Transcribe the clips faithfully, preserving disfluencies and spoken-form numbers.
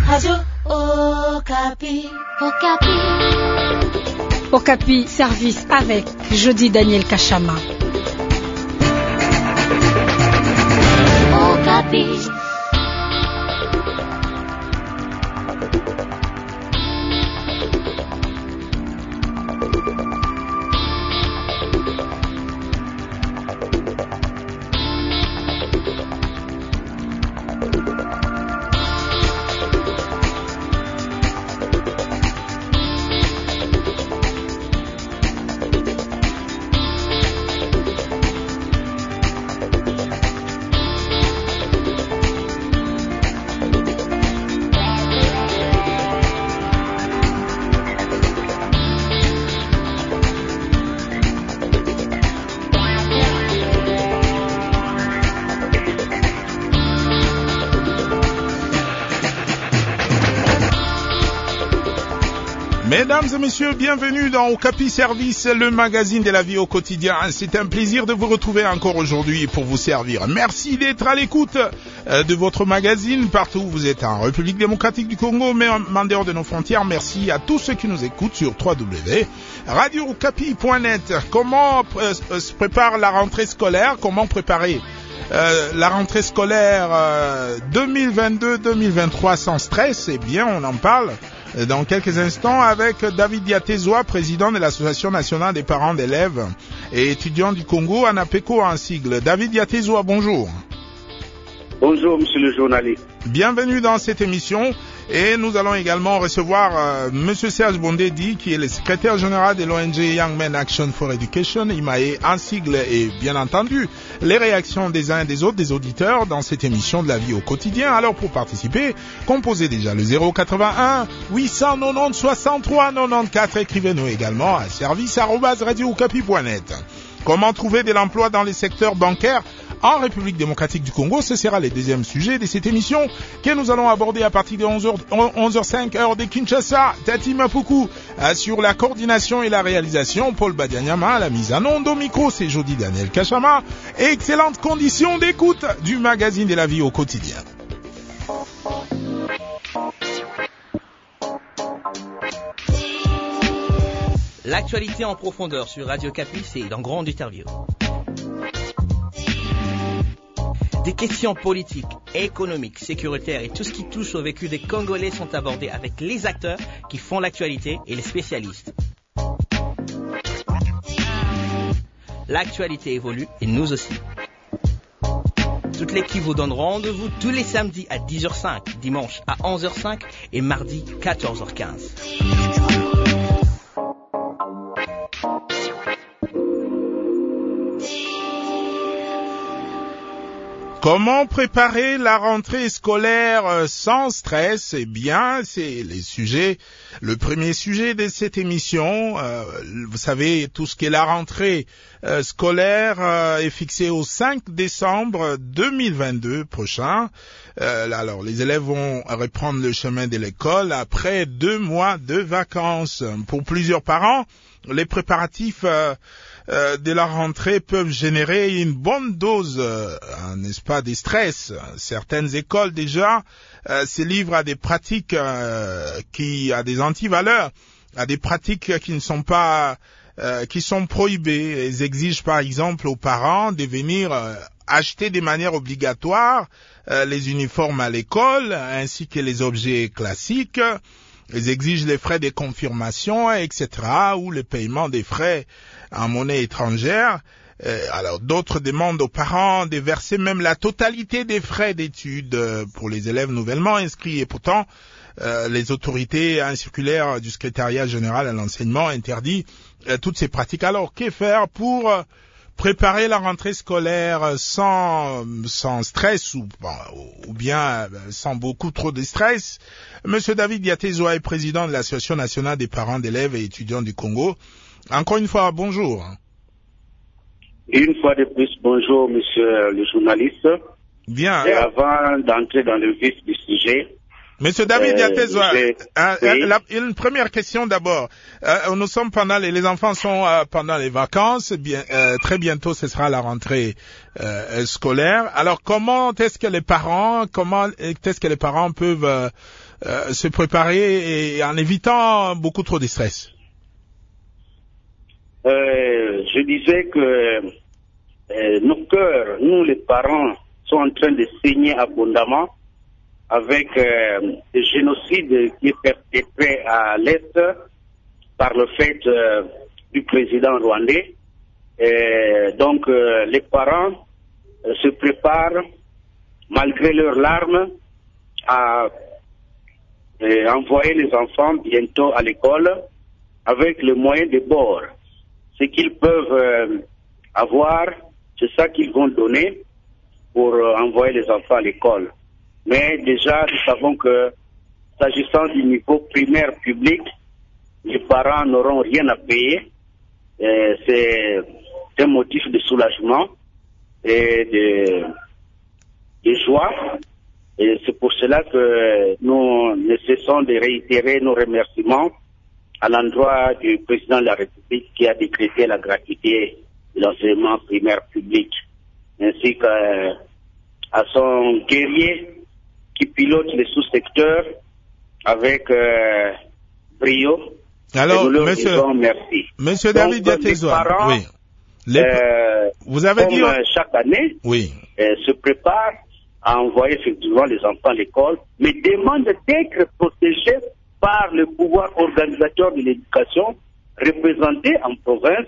Radio Okapi. Okapi. Okapi, service avec Jody Daniel Kachama. Okapi. Mesdames et messieurs, bienvenue dans Okapi Service, le magazine de la vie au quotidien. C'est un plaisir de vous retrouver encore aujourd'hui pour vous servir. Merci d'être à l'écoute de votre magazine partout où vous êtes en République démocratique du Congo, mais en dehors de nos frontières. Merci à tous ceux qui nous écoutent sur w w w point radio okapi point net. Comment euh, se prépare la rentrée scolaire? Comment préparer euh, la rentrée scolaire euh, deux mille vingt-deux deux mille vingt-trois sans stress? Eh bien, on en parle dans quelques instants avec David Diatezoa, président de l'Association nationale des parents d'élèves et étudiants du Congo, ANAPECO en sigle. David Diatezoa, bonjour. Bonjour, monsieur le journaliste. Bienvenue dans cette émission et nous allons également recevoir euh, monsieur Serge Bondedi, qui est le secrétaire général de l'O N G Young Men Action for Education, I M A E en sigle, et bien entendu les réactions des uns et des autres, des auditeurs dans cette émission de la vie au quotidien. Alors pour participer, composez déjà le zéro quatre-vingt-un huit cent quatre-vingt-dix soixante-trois quatre-vingt-quatorze, écrivez-nous également à service arobase radio okapi point net. Comment trouver de l'emploi dans les secteurs bancaires en République démocratique du Congo? Ce sera le deuxième sujet de cette émission que nous allons aborder à partir de onze heures cinq heure de Kinshasa. Tati Mapuku sur la coordination et la réalisation, Paul Badianyama à la mise en onde. Au micro, c'est Jody Daniel Kachama. Excellentes conditions d'écoute du magazine de la vie au quotidien. L'actualité en profondeur sur Radio Capi, c'est dans Grande Interview. Des questions politiques, économiques, sécuritaires et tout ce qui touche au vécu des Congolais sont abordés avec les acteurs qui font l'actualité et les spécialistes. L'actualité évolue et nous aussi. Toute l'équipe vous donne rendez-vous tous les samedis à dix heures cinq, dimanche à onze heures cinq et mardi quatorze heures quinze. Comment préparer la rentrée scolaire sans stress? Eh bien, c'est les sujets, le premier sujet de cette émission. Euh, vous savez, tout ce qui est la rentrée euh, scolaire euh, est fixé au cinq décembre deux mille vingt-deux prochain. Euh, alors, les élèves vont reprendre le chemin de l'école après deux mois de vacances. Pour plusieurs parents, les préparatifs euh, euh, de la rentrée peuvent générer une bonne dose, euh, n'est-ce pas, de stress. Certaines écoles déjà euh, se livrent à des pratiques euh, qui, à des antivaleurs, à des pratiques qui ne sont pas, euh, qui sont prohibées. Elles exigent par exemple aux parents de venir euh, acheter de manière obligatoire euh, les uniformes à l'école ainsi que les objets classiques. Ils exigent les frais de confirmation, et cetera, ou le paiement des frais en monnaie étrangère. Euh, alors, d'autres demandent aux parents de verser même la totalité des frais d'études pour les élèves nouvellement inscrits. Et pourtant, euh, les autorités, un circulaire du secrétariat général à l'enseignement interdit euh, toutes ces pratiques. Alors, que faire pour euh, préparer la rentrée scolaire sans sans stress ou, ou bien sans beaucoup trop de stress? Monsieur David Diatezoa est président de l'Association nationale des parents d'élèves et étudiants du Congo. Encore une fois, bonjour. Une fois de plus, bonjour, monsieur le journaliste. Bien. Et avant d'entrer dans le vif du sujet, Monsieur David Diatezoa, euh, euh, oui. la, une première question d'abord. Euh, nous sommes pendant les, les enfants sont euh, pendant les vacances. Bien, euh, très bientôt, ce sera la rentrée euh, scolaire. Alors, comment est-ce que les parents, comment est-ce que les parents peuvent euh, euh, se préparer et en évitant beaucoup trop de stress? Euh, je disais que euh, nos cœurs, nous les parents, sont en train de saigner abondamment avec euh, le génocide qui est perpétré à l'Est par le fait euh, du président rwandais. Et donc euh, les parents euh, se préparent, malgré leurs larmes, à euh, envoyer les enfants bientôt à l'école avec les moyens de bord. Ce qu'ils peuvent euh, avoir, c'est ça qu'ils vont donner pour euh, envoyer les enfants à l'école. Mais déjà, nous savons que, s'agissant du niveau primaire public, les parents n'auront rien à payer. Et c'est un motif de soulagement et de, de joie. Et c'est pour cela que nous ne cessons de réitérer nos remerciements à l'endroit du président de la République qui a décrété la gratuité de l'enseignement primaire public, ainsi qu'à son guerrier qui pilote les sous-secteurs avec euh, brio. Alors, nous leur monsieur, disons merci. monsieur Donc, David Diatezoa, les parents, oui. Les, euh, vous avez comme dit, euh, chaque année, oui. euh, se préparent à envoyer effectivement les enfants à l'école, mais demandent d'être protégés par le pouvoir organisateur de l'éducation, représenté en province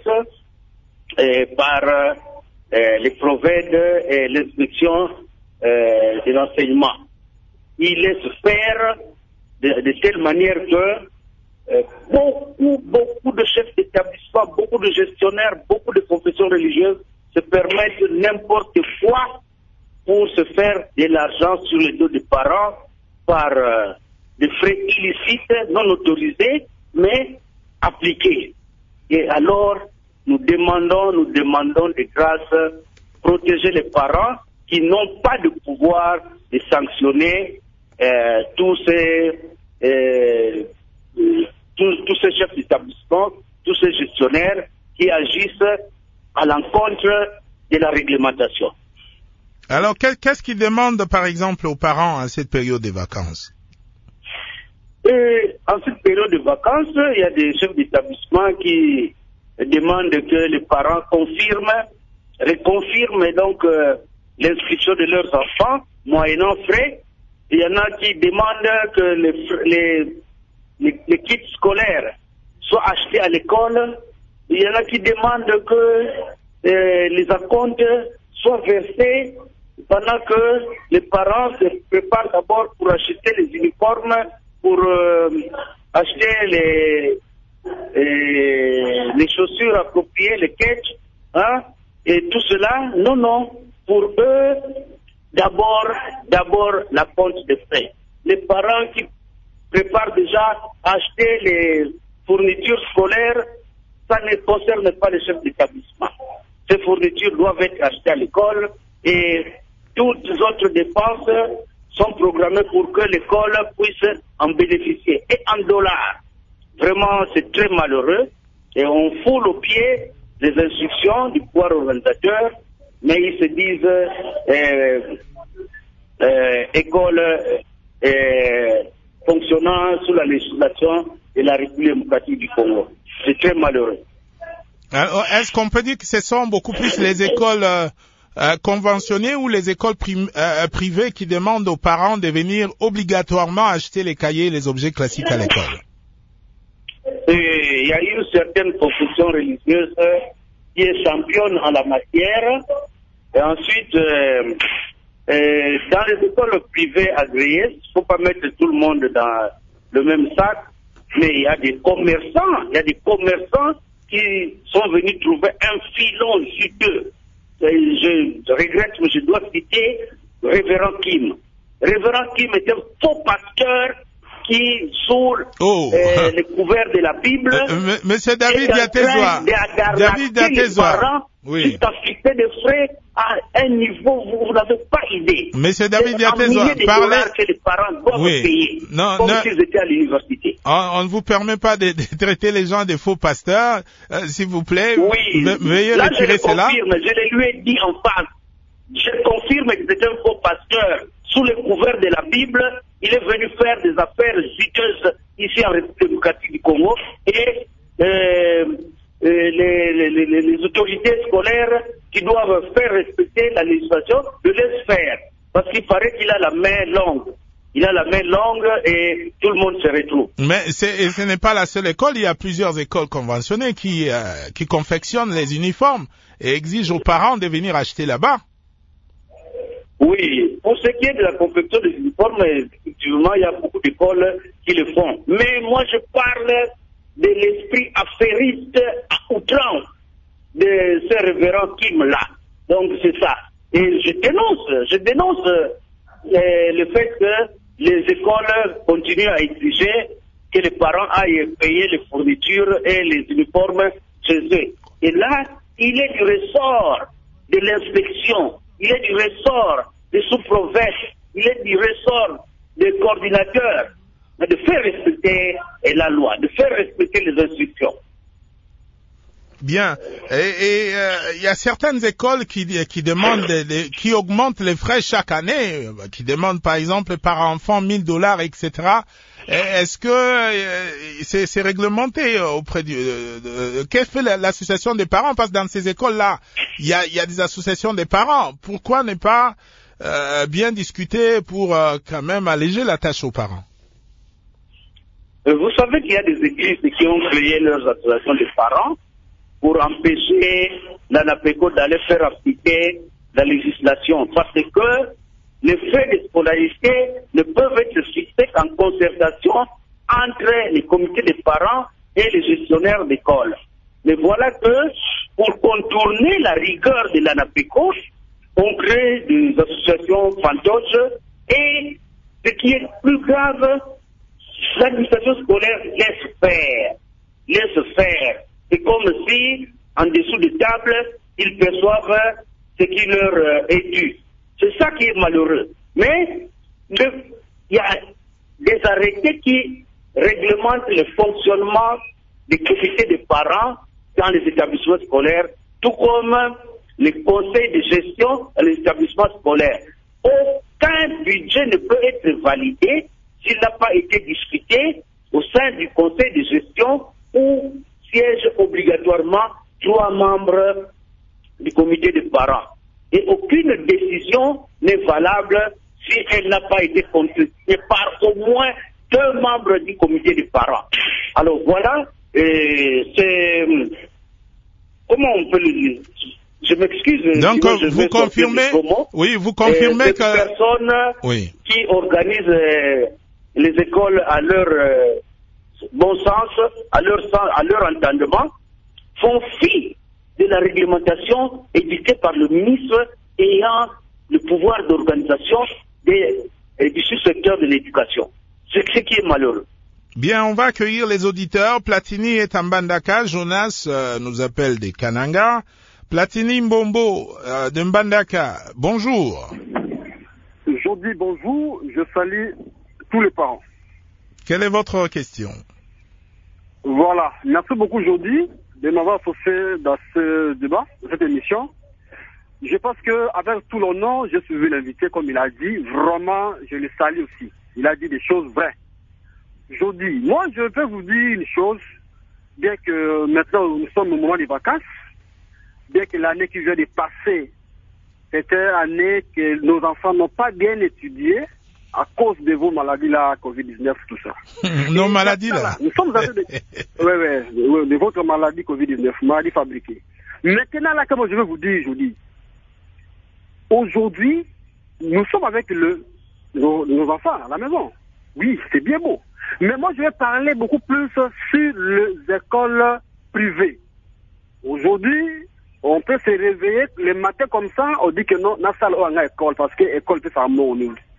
euh, par euh, les provèdes et l'inspection euh, de l'enseignement. Il laisse faire de, de telle manière que euh, beaucoup, beaucoup de chefs d'établissement, beaucoup de gestionnaires, beaucoup de confessions religieuses se permettent n'importe quoi pour se faire de l'argent sur le dos des parents par euh, des frais illicites, non autorisés, mais appliqués. Et alors, nous demandons, nous demandons de grâce, protéger les parents qui n'ont pas de pouvoir de sanctionner euh, tous ces euh, tous, tous ces chefs d'établissement, tous ces gestionnaires qui agissent à l'encontre de la réglementation. Alors, qu'est-ce qu'ils demandent, par exemple, aux parents en cette période de vacances? Et en cette période de vacances, il y a des chefs d'établissement qui demandent que les parents confirment, reconfirment donc euh, l'inscription de leurs enfants, moyennant frais. Il y en a qui demandent que les, les, les, les kits scolaires soient achetés à l'école. Il y en a qui demandent que euh, les acomptes soient versés pendant que les parents se préparent d'abord pour acheter les uniformes, pour euh, acheter les, les, les chaussures appropriées, les catchs, hein, et tout cela. Non, non, pour eux, d'abord, d'abord la compte des frais. Les parents qui préparent déjà à acheter les fournitures scolaires, ça ne concerne pas les chefs d'établissement. Ces fournitures doivent être achetées à l'école et toutes les autres dépenses sont programmées pour que l'école puisse en bénéficier. Et en dollars, vraiment c'est très malheureux et on foule aux pieds les instructions du pouvoir organisateur, mais ils se disent euh, euh, école euh, fonctionnant sous la législation de la République démocratique du Congo. C'est très malheureux. Alors, est-ce qu'on peut dire que ce sont beaucoup plus les écoles euh, euh, conventionnées ou les écoles prim- euh, privées qui demandent aux parents de venir obligatoirement acheter les cahiers et les objets classiques à l'école? Il y a une certaine confession religieuse qui est championne en la matière. Et ensuite, euh, euh, dans les écoles privées agréées, il ne faut pas mettre tout le monde dans le même sac, mais il y a des commerçants, il y a des commerçants qui sont venus trouver un filon juteux. Je, je regrette, mais je dois citer Révérend Kim. Révérend Kim est un faux pasteur qui, sous oh. euh, le couvert de la Bible, euh, Monsieur David Diatezoa, David Diatezoa, oui. Juste à fixer des frais à un niveau, vous, vous n'avez pas idée. Monsieur David Diatezoa, parlez que les parents doivent oui. payer, non, comme non. s'ils étaient à l'université. On, on ne vous permet pas de, de traiter les gens de faux pasteurs, euh, s'il vous plaît. Oui, ve veuillez là retirer je le cela. confirme, je le lui ai dit en face. Je confirme que c'est un faux pasteur. Sous le couvert de la Bible, il est venu faire des affaires juteuses ici en République démocratique du Congo et euh, euh, les, les, les, les autorités scolaires qui doivent faire respecter la législation le laissent faire. Parce qu'il paraît qu'il a la main longue. Il a la main longue et tout le monde se retrouve. Mais c'est, ce n'est pas la seule école. Il y a plusieurs écoles conventionnées qui, euh, qui confectionnent les uniformes et exigent aux parents de venir acheter là-bas. Oui, pour ce qui est de la confection des uniformes, effectivement, il y a beaucoup d'écoles qui le font. Mais moi, je parle de l'esprit affairiste à outrance de ce révérend Kim-là. Donc, c'est ça. Et je dénonce, je dénonce euh, le fait que les écoles continuent à exiger que les parents aillent payer les fournitures et les uniformes chez eux. Et là, il est du ressort de l'inspection, il est du ressort des sous-provinces, il est du ressort des coordinateurs de faire respecter la loi, de faire respecter les instructions. Bien. Et il euh, y a certaines écoles qui, qui demandent, des, des, qui augmentent les frais chaque année, qui demandent par exemple par enfant mille dollars, et cetera. Est-ce que euh, c'est, c'est réglementé auprès du... Euh, qu'est-ce que fait l'association des parents? Parce que dans ces écoles-là, il y a, y a des associations des parents. Pourquoi ne pas euh, bien discuter pour euh, quand même alléger la tâche aux parents? Vous savez qu'il y a des églises qui ont créé leurs associations des parents pour empêcher l'ANAPECO d'aller faire appliquer la législation. Parce que les frais de scolarité ne peuvent être fixés qu'en concertation entre les comités des parents et les gestionnaires d'école. Mais voilà que, pour contourner la rigueur de l'ANAPECO, on crée des associations fantoches et, ce qui est plus grave, l'administration scolaire laisse faire. Laisse faire. C'est comme si, en dessous de table, ils perçoivent ce qui leur est dû. C'est ça qui est malheureux. Mais il y a des arrêtés qui réglementent le fonctionnement des comités des parents dans les établissements scolaires, tout comme les conseils de gestion dans les établissements scolaires. Aucun budget ne peut être validé s'il n'a pas été discuté au sein du conseil de gestion où siègent obligatoirement trois membres du comité des parents. Et aucune décision n'est valable si elle n'a pas été contestée par au moins deux membres du comité des parents. Alors voilà, euh, c'est... Comment on peut le dire? Je m'excuse. Donc, sinon je vous confirmez, oui, vous confirmez euh, que... personnes oui. qui organisent euh, les écoles à leur euh, bon sens, à leur, à leur entendement, font fi de la réglementation édictée par le ministre ayant le pouvoir d'organisation des, du sous-secteur de l'éducation. C'est ce qui est malheureux. Bien, on va accueillir les auditeurs. Platini est en Mbandaka. Jonas euh, nous appelle des Kananga. Platini Mbombo euh, de Mbandaka. Bonjour. Je dis bonjour. Je salue tous les parents. Quelle est votre question? Voilà. Merci beaucoup, Jody, de m'avoir associé dans ce débat, dans cette émission. Je pense que, avec tout l'honneur, j'ai suivi l'invité, comme il a dit. Vraiment, je le salue aussi. Il a dit des choses vraies. Jody, moi, je peux vous dire une chose, bien que maintenant, nous sommes au moment des vacances, bien que l'année qui vient de passer, c'était une année que nos enfants n'ont pas bien étudié, à cause de vos maladies là, covid dix-neuf, tout ça. Nos maladies là. Nous sommes en train de... oui, oui, oui, de votre maladie covid dix-neuf, maladie fabriquée. Maintenant là, comme je vais vous dire, je vous dis, aujourd'hui, nous sommes avec le, nos, nos enfants à la maison. Oui, c'est bien beau. Mais moi, je vais parler beaucoup plus sur les écoles privées. Aujourd'hui, on peut se réveiller le matin comme ça, on dit que non, n'a pas l'école parce que l'école peut faire mort nous.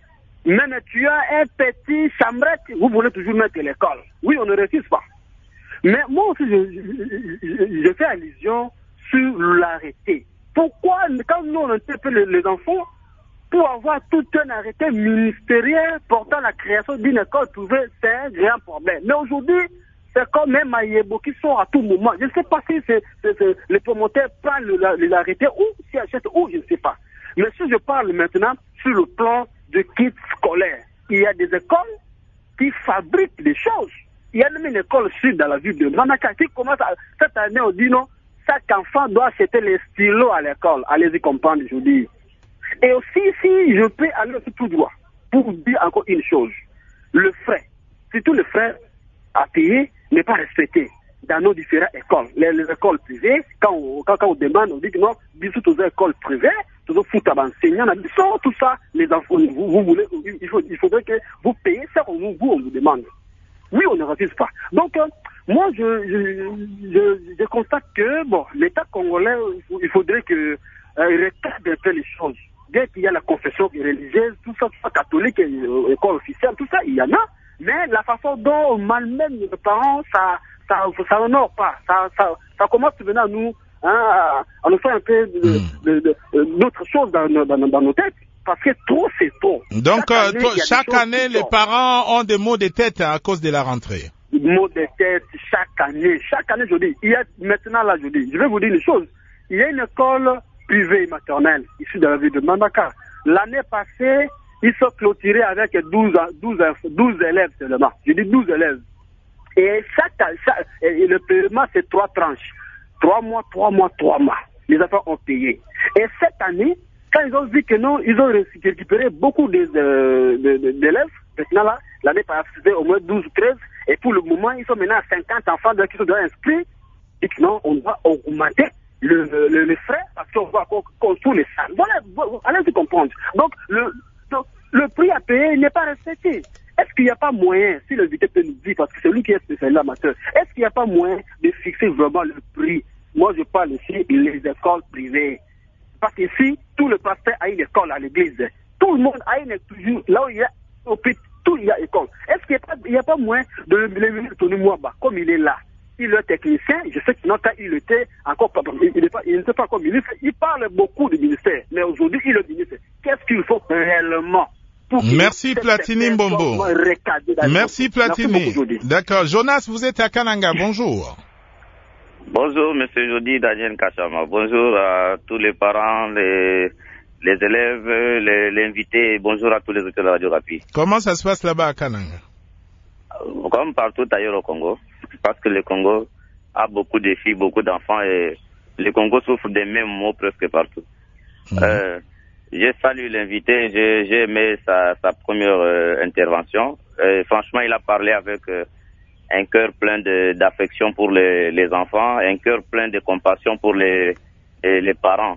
Même tu as un petit chambrette, vous voulez toujours mettre l'école. Oui, on ne refuse pas. Mais moi aussi, je, je, je, je fais allusion sur l'arrêté. Pourquoi, quand nous on interpelle les enfants, pour avoir tout un arrêté ministériel portant la création d'une école privée, c'est un grand problème. Mais aujourd'hui, c'est comme même Maïebo qui sort à tout moment. Je ne sais pas si c'est, c'est, c'est, les promoteurs prennent l'arrêté ou s'ils achètent ou je ne sais pas. Mais si je parle maintenant sur le plan de kits scolaires, il y a des écoles qui fabriquent des choses. Il y a même une école sud dans la ville de Manaka qui commence à, cette année, on dit non, chaque enfant doit acheter les stylos à l'école. Allez-y comprendre, je vous dis. Et aussi, si je peux aller tout droit, pour vous dire encore une chose, le frais, surtout le frais à payer, n'est pas respecté dans nos différentes écoles. Les, les écoles privées, quand on, quand, quand on demande, on dit que non, bisous toutes les écoles privées, tous les foot à enseignants, tout ça, les enfants, vous, vous voulez, il, faut, il faudrait que vous payez ça qu'on vous, on vous demande. Oui, on ne refuse pas. Donc, euh, moi, je, je, je, je constate que, bon, l'État congolais, il faudrait que euh, il recadre un peu les choses. Dès qu'il y a la confession religieuse, tout ça, tout ça catholique, euh, école officielle, tout ça, il y en a. Mais la façon dont on malmène les parents, ça, ça, ça honore pas. Ça, ça, ça commence maintenant à nous, hein, à nous faire un peu de, mm. de, de, de, d'autres choses dans, dans, dans nos têtes. Parce que trop, c'est trop. Donc, chaque année, euh, chaque année les parents ont des maux de tête à cause de la rentrée. Maux de tête, chaque année. Chaque année, je dis. Il y a, maintenant, là, je dis. Je vais vous dire une chose. Il y a une école privée maternelle, ici dans la ville de Mandaka. L'année passée, ils sont clôturés avec douze, douze, douze élèves seulement. Je dis douze élèves. Et chaque, chaque et le paiement, c'est trois tranches. Trois mois, trois mois, trois mois. Les enfants ont payé. Et cette année, quand ils ont dit que non, ils ont récupéré beaucoup de, de, de, de, d'élèves. Maintenant, là, l'année passée, c'était au moins douze ou treize. Et pour le moment, ils sont maintenant à cinquante enfants qui sont déjà inscrits. Et que non, on doit augmenter le, le, le frais parce qu'on va construire les salles. Voilà, allez-y comprendre. Donc, le, donc, le prix à payer n'est pas respecté. Est-ce qu'il n'y a pas moyen, si le invité peut nous dire, parce que c'est lui qui est spécialiste amateur, est-ce qu'il n'y a pas moyen de fixer vraiment le prix? Moi, je parle ici des écoles privées. Parce qu'ici, tout le pasteur a une école à l'église. Tout le monde a une école. Là où il y a, au pit, tout il y a école. Est-ce qu'il n'y a, a pas moyen de le tourner moi bas, comme il est là? Il est technicien, je sais que non, quand il était encore, il, il, pas, il n'était pas comme ministre, il parle beaucoup du ministère. Mais aujourd'hui, il est ministre. Qu'est-ce qu'il faut réellement? Merci Platini Mbombo. Merci Platini. D'accord. Jonas, vous êtes à Kananga. Bonjour. Bonjour, monsieur Jody Daniel Kachama. Bonjour à tous les parents, les, les élèves, les, les invités. Bonjour à tous les auditeurs de Radio Rapide. Comment ça se passe là-bas à Kananga? Comme partout ailleurs au Congo. Parce que le Congo a beaucoup de filles, beaucoup d'enfants et le Congo souffre des mêmes maux presque partout. Mmh. Euh, je salue l'invité, j'ai, j'ai aimé sa, sa première euh, intervention. Euh, franchement, il a parlé avec euh, un cœur plein de, d'affection pour les, les enfants, un cœur plein de compassion pour les, les, les parents.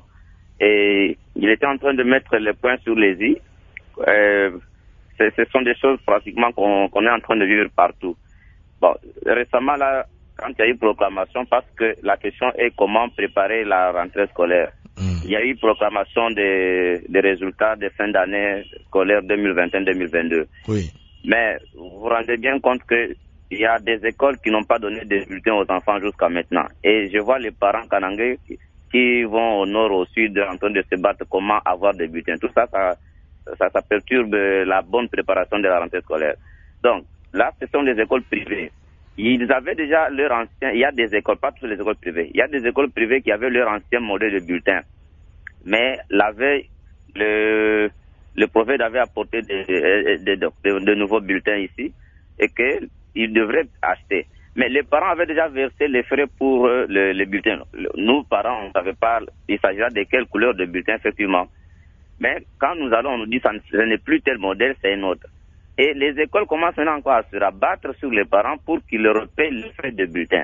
Et il était en train de mettre les points sur les i. Euh, ce, ce sont des choses pratiquement qu'on, qu'on est en train de vivre partout. Bon, récemment, là, quand il y a eu proclamation, parce que la question est comment préparer la rentrée scolaire. Mmh. Il y a eu proclamation des, des résultats de fin d'année scolaire deux mille vingt et un deux mille vingt-deux. Oui. Mais vous vous rendez bien compte que il y a des écoles qui n'ont pas donné des bulletins aux enfants jusqu'à maintenant. Et je vois les parents kanangais qui vont au nord, au sud, en train de se battre comment avoir des bulletins. Tout ça, ça, ça, ça perturbe la bonne préparation de la rentrée scolaire. Donc, là, ce sont des écoles privées. Ils avaient déjà leur ancien, il y a des écoles, pas toutes les écoles privées, il y a des écoles privées qui avaient leur ancien modèle de bulletin. Mais la veille, le, le prophète avait apporté de, de, de, de, de nouveaux bulletins ici et qu'ils devraient acheter. Mais les parents avaient déjà versé les frais pour euh, le, les bulletins. Nous, parents, on ne savait pas, il s'agira de quelle couleur de bulletin, effectivement. Mais quand nous allons, on nous dit que ce n'est plus tel modèle, c'est un autre. Et les écoles commencent maintenant encore à se rabattre sur les parents pour qu'ils leur payent les frais de bulletin.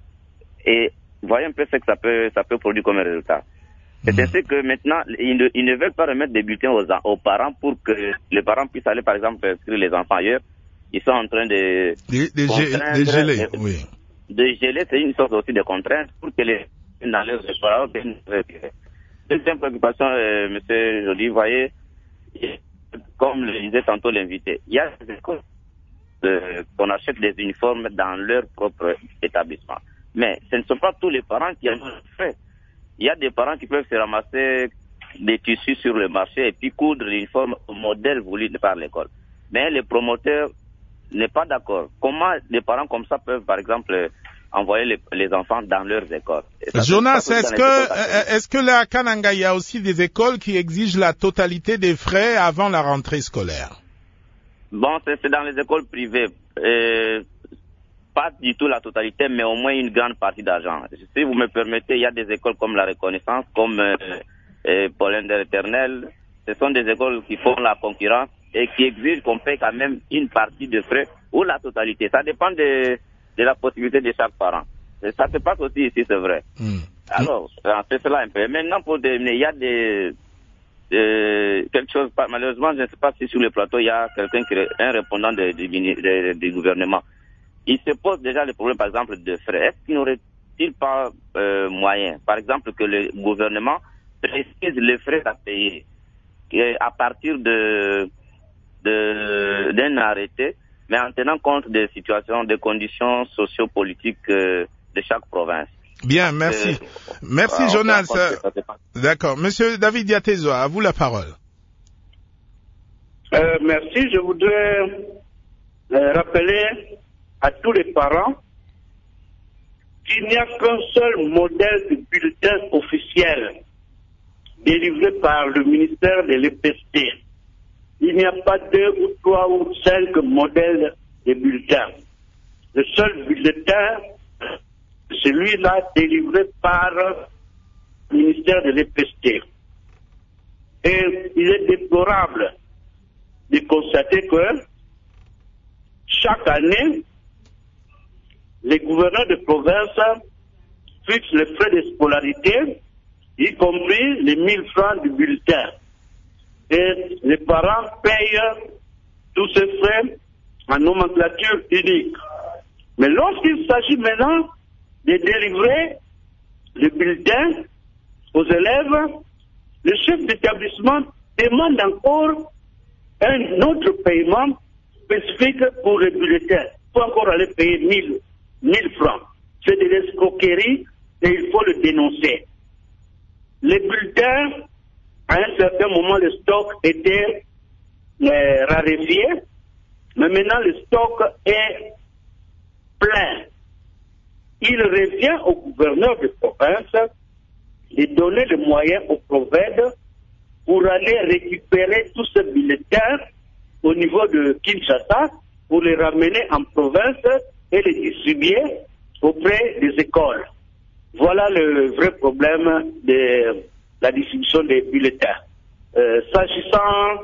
Et voyez un peu ce que ça peut, ça peut produire comme résultat. C'est ainsi que maintenant, ils ne, ils ne veulent pas remettre des bulletins aux, aux parents pour que les parents puissent aller, par exemple, inscrire les enfants ailleurs. Ils sont en train de... De, de, de geler, de, oui. De geler, c'est une sorte aussi de contrainte pour que les... dans leurs parents puissent retirer. Deuxième préoccupation, euh, monsieur Jody, vous voyez... comme le disait tantôt l'invité, il y a des écoles euh, qu'on achète des uniformes dans leur propre établissement. Mais ce ne sont pas tous les parents qui en ont fait. Il y a des parents qui peuvent se ramasser des tissus sur le marché et puis coudre l'uniforme au modèle voulu par l'école. Mais les promoteurs n'est pas d'accord. Comment des parents comme ça peuvent, par exemple, envoyer les, les enfants dans leurs écoles? Jonas, est-ce que, est-ce que là, à Kananga, il y a aussi des écoles qui exigent la totalité des frais avant la rentrée scolaire? Bon, c'est, c'est dans les écoles privées. Euh, pas du tout la totalité, mais au moins une grande partie d'argent. Si vous me permettez, il y a des écoles comme la Reconnaissance, comme euh, euh, Pauline de l'Éternel. Ce sont des écoles qui font la concurrence et qui exigent qu'on paye quand même une partie de frais ou la totalité. Ça dépend de, de la possibilité de chaque parent. Ça se passe aussi ici, c'est vrai. Mmh. Alors, c'est cela un peu. Maintenant, pour terminer, il y a des... Euh, quelque chose, malheureusement, je ne sais pas si sur le plateau, il y a quelqu'un qui est un répondant du de, de, de, gouvernement. Il se pose déjà le problème, par exemple, de frais. Est-ce qu'il n'aurait-il pas euh, moyen, par exemple, que le gouvernement précise les frais à payer et à partir de, de d'un arrêté, mais en tenant compte des situations, des conditions sociopolitiques euh, de chaque province? Bien, merci. Euh, merci, Jonas. D'accord. Monsieur David Diatezo, à vous la parole. Euh, merci. Je voudrais euh, rappeler à tous les parents qu'il n'y a qu'un seul modèle de bulletin officiel délivré par le ministère de l'E P S T. Il n'y a pas deux ou trois ou cinq modèles de bulletins. Le seul bulletin, celui-là délivré par le ministère de l'E P S T. Et il est déplorable de constater que chaque année, les gouverneurs de province fixent les frais de scolarité, y compris les mille francs du bulletin. Et les parents payent tous ces frais en nomenclature unique. Mais lorsqu'il s'agit maintenant de délivrer le bulletin aux élèves, le chef d'établissement demande encore un autre paiement spécifique pour le bulletin. Il faut encore aller payer mille, mille francs. C'est de l'escroquerie et il faut le dénoncer. Les bulletins, à un certain moment, le stock était euh, raréfié, mais maintenant le stock est plein. Il revient au gouverneur de province de donner les moyens aux provinces pour aller récupérer tous ces bulletins au niveau de Kinshasa pour les ramener en province et les distribuer auprès des écoles. Voilà le vrai problème de la distribution des bulletins. Euh, s'agissant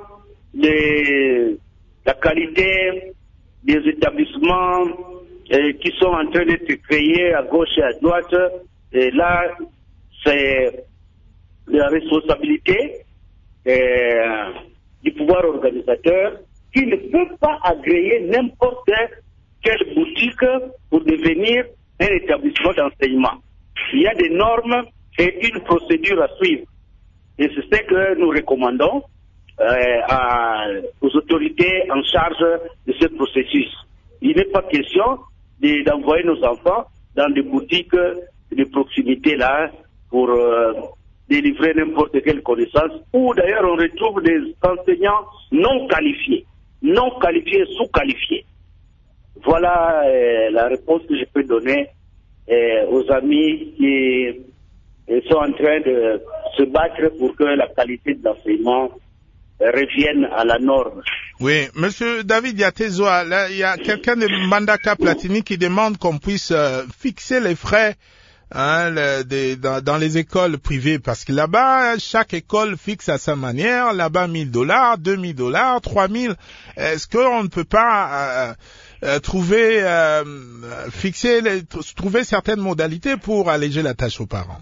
de la qualité des établissements euh, qui sont en train d'être créés à gauche et à droite, et là, c'est la responsabilité euh, du pouvoir organisateur qui ne peut pas agréer n'importe quelle boutique pour devenir un établissement d'enseignement. Il y a des normes et une procédure à suivre. Et c'est ce que nous recommandons euh, à, aux autorités en charge de ce processus. Il n'est pas question de, d'envoyer nos enfants dans des boutiques de proximité là pour euh, délivrer n'importe quelle connaissance, où d'ailleurs on retrouve des enseignants non qualifiés, non qualifiés, sous-qualifiés. Voilà euh, la réponse que je peux donner euh, aux amis qui euh, sont en train de se battre pour que la qualité de l'enseignement euh, revienne à la norme. Oui, Monsieur David Diatezoa, là, il y a quelqu'un de Mandaka Platini qui demande qu'on puisse euh, fixer les frais hein, le, des, dans, dans les écoles privées, parce que là-bas, chaque école fixe à sa manière, là-bas mille dollars, deux mille dollars, trois mille. Est-ce qu'on ne peut pas... Euh, Euh, trouver, euh, fixer, les, trouver certaines modalités pour alléger la tâche aux parents?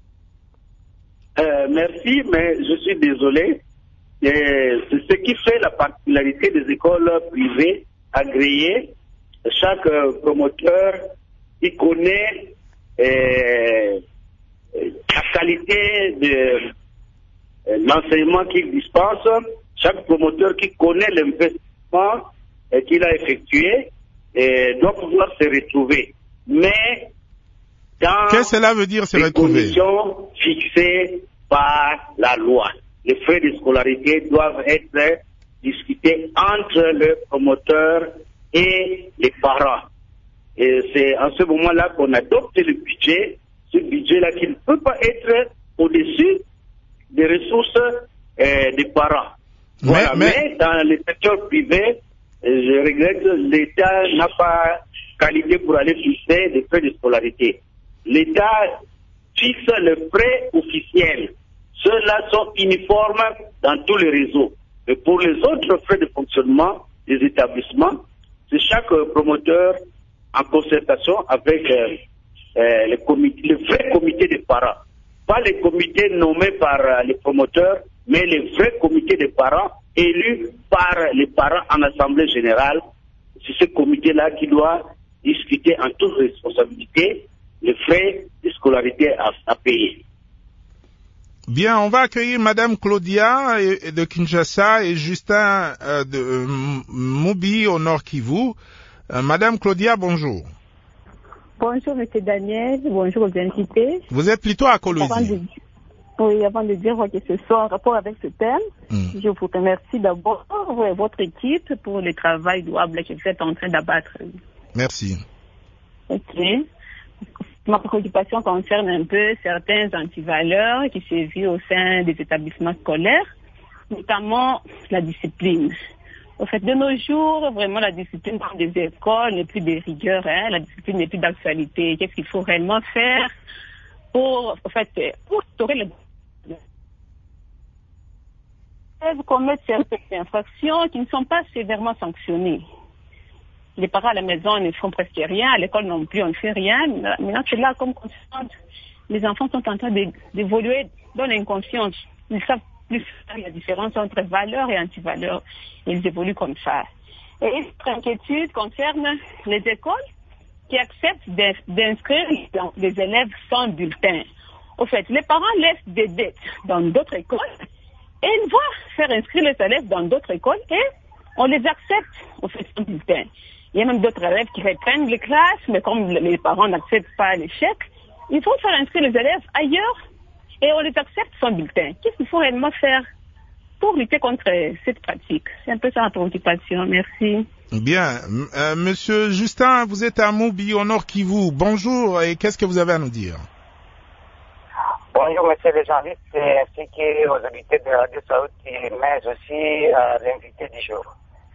Euh, merci, mais je suis désolé. Et c'est ce qui fait la particularité des écoles privées agréées. Chaque euh, promoteur, il connaît euh, la qualité de euh, l'enseignement qu'il dispense chaque promoteur qui connaît l'investissement euh, qu'il a effectué euh, doit pouvoir se retrouver. Mais dans Qu'est-ce que cela veut dire se les retrouver? conditions fixées par la loi. Les frais de scolarité doivent être discutés entre le promoteur et les parents. Et c'est en ce moment-là qu'on adopte le budget, ce budget-là qui ne peut pas être au-dessus des ressources euh, des parents. Mais, Voilà. mais... mais dans le secteur privé, euh, je regrette que l'État n'a pas qualité pour aller fixer des frais de scolarité. L'État fixe les frais officiels. Ceux-là sont uniformes dans tous les réseaux. Mais pour les autres frais de fonctionnement des établissements, c'est chaque promoteur en concertation avec euh, euh, les, comités, les vrais comités des parents. Pas les comités nommés par euh, les promoteurs, mais les vrais comités des parents élus par les parents en assemblée générale. C'est ce comité-là qui doit discuter en toute responsabilité les frais de scolarité à, à payer. Bien, on va accueillir Madame Claudia de Kinshasa et Justin euh, de euh, Moubi au Nord Kivu. Euh, Madame Claudia, bonjour. Bonjour, Monsieur Daniel. Bonjour aux invités. Vous êtes plutôt à Kolwezi. Avant de, oui, avant de dire que ce soit en rapport avec ce thème, mm. je vous remercie d'abord et votre équipe pour le travail louable que vous êtes en train d'abattre. Merci. Ok. Ma préoccupation concerne un peu certains antivaleurs qui se vivent au sein des établissements scolaires, notamment la discipline. Au fait, de nos jours, vraiment, la discipline dans des écoles n'est plus de rigueur, hein, la discipline n'est plus d'actualité. Qu'est-ce qu'il faut réellement faire pour, en fait, pour instaurer le... Ils commettent certaines infractions qui ne sont pas sévèrement sanctionnées. Les parents à la maison ne font presque rien, à l'école non plus, on ne fait rien. Maintenant, c'est là, comme conséquence, les enfants sont en train d'évoluer dans l'inconscience. Ils savent plus faire la différence entre valeurs et antivaleurs. Ils évoluent comme ça. Et notre inquiétude concerne les écoles qui acceptent d'inscrire des élèves sans bulletin. Au fait, les parents laissent des dettes dans d'autres écoles et ils vont faire inscrire les élèves dans d'autres écoles et on les accepte au fait sans bulletin. Il y a même d'autres élèves qui reprennent les classes, mais comme les parents n'acceptent pas l'échec, il faut faire inscrire les élèves ailleurs et on les accepte sans bulletin. Qu'est-ce qu'il faut réellement faire pour lutter contre cette pratique? C'est un peu ça la préoccupation. Merci. Bien. Euh, Monsieur Justin, vous êtes à Moubi, au Nord Kivu. Bonjour, et qu'est-ce que vous avez à nous dire? Bonjour, monsieur le journaliste, ainsi qu'aux invités de Radio Saouti, mais aussi à l'invité du jour.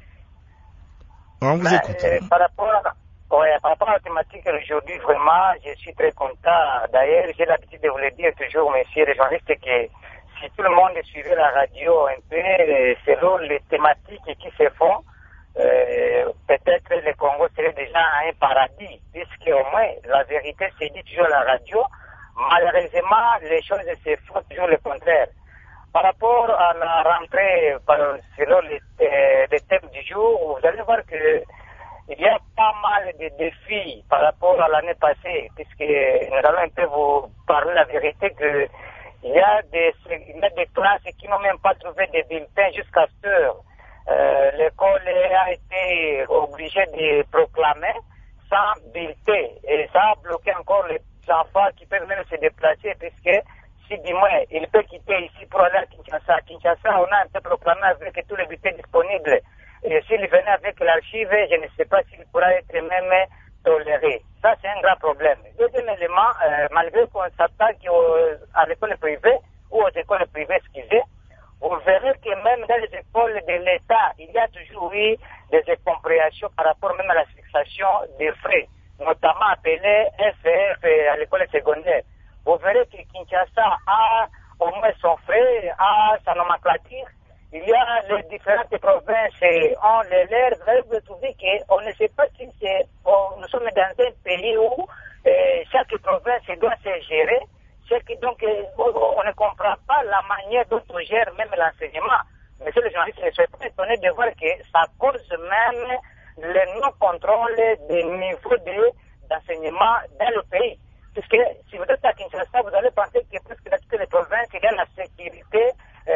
On vous écoute. Euh, par, rapport à, ouais, par rapport à la thématique aujourd'hui, vraiment, je suis très content. D'ailleurs, j'ai l'habitude de vous le dire toujours, monsieur le journaliste, que si tout le monde suivait la radio un peu, selon les thématiques qui se font, euh, peut-être le Congo serait déjà un paradis, puisque au moins la vérité se dit toujours à la radio. Malheureusement, les choses se font toujours le contraire. Par rapport à la rentrée, par, selon les, euh, les thèmes du jour, vous allez voir que il y a pas mal de défis par rapport à l'année passée, puisque nous allons un peu vous parler la vérité que il y a des, il y a des classes qui n'ont même pas trouvé de bulletins jusqu'à cette heure. Euh, l'école a été obligée de proclamer sans bulletin, et ça a bloqué encore les enfants qui peuvent même se déplacer, puisque si du moins il peut quitter ici pour aller à Kinshasa. À Kinshasa, on a un peu proclamé avec tous les bulletins disponibles. Et s'il venait avec l'archive, je ne sais pas s'il pourra être même toléré. Ça, c'est un grand problème. Deuxième élément, euh, malgré qu'on s'attaque à l'école privée ou aux écoles privées, excusez, vous verrez que même dans les écoles de l'État, il y a toujours eu des incompréhensions par rapport même à la fixation des frais, notamment appelés F F à l'école secondaire. Vous verrez que Kinshasa a au moins son frais, a sa nomenclature. Il y a les différentes provinces ont les leurs. Vous trouvez qu'on ne sait pas si c'est, on, nous sommes dans un pays où euh, chaque province doit se gérer. Que, donc, euh, on ne comprend pas la manière dont on gère même l'enseignement. Monsieur le journaliste, je suis pas étonné de voir que ça cause même le non-contrôle des niveaux de, d'enseignement dans le pays. Puisque si vous êtes à Kinshasa, vous allez penser que presque dans toutes les provinces, il y a la sécurité euh,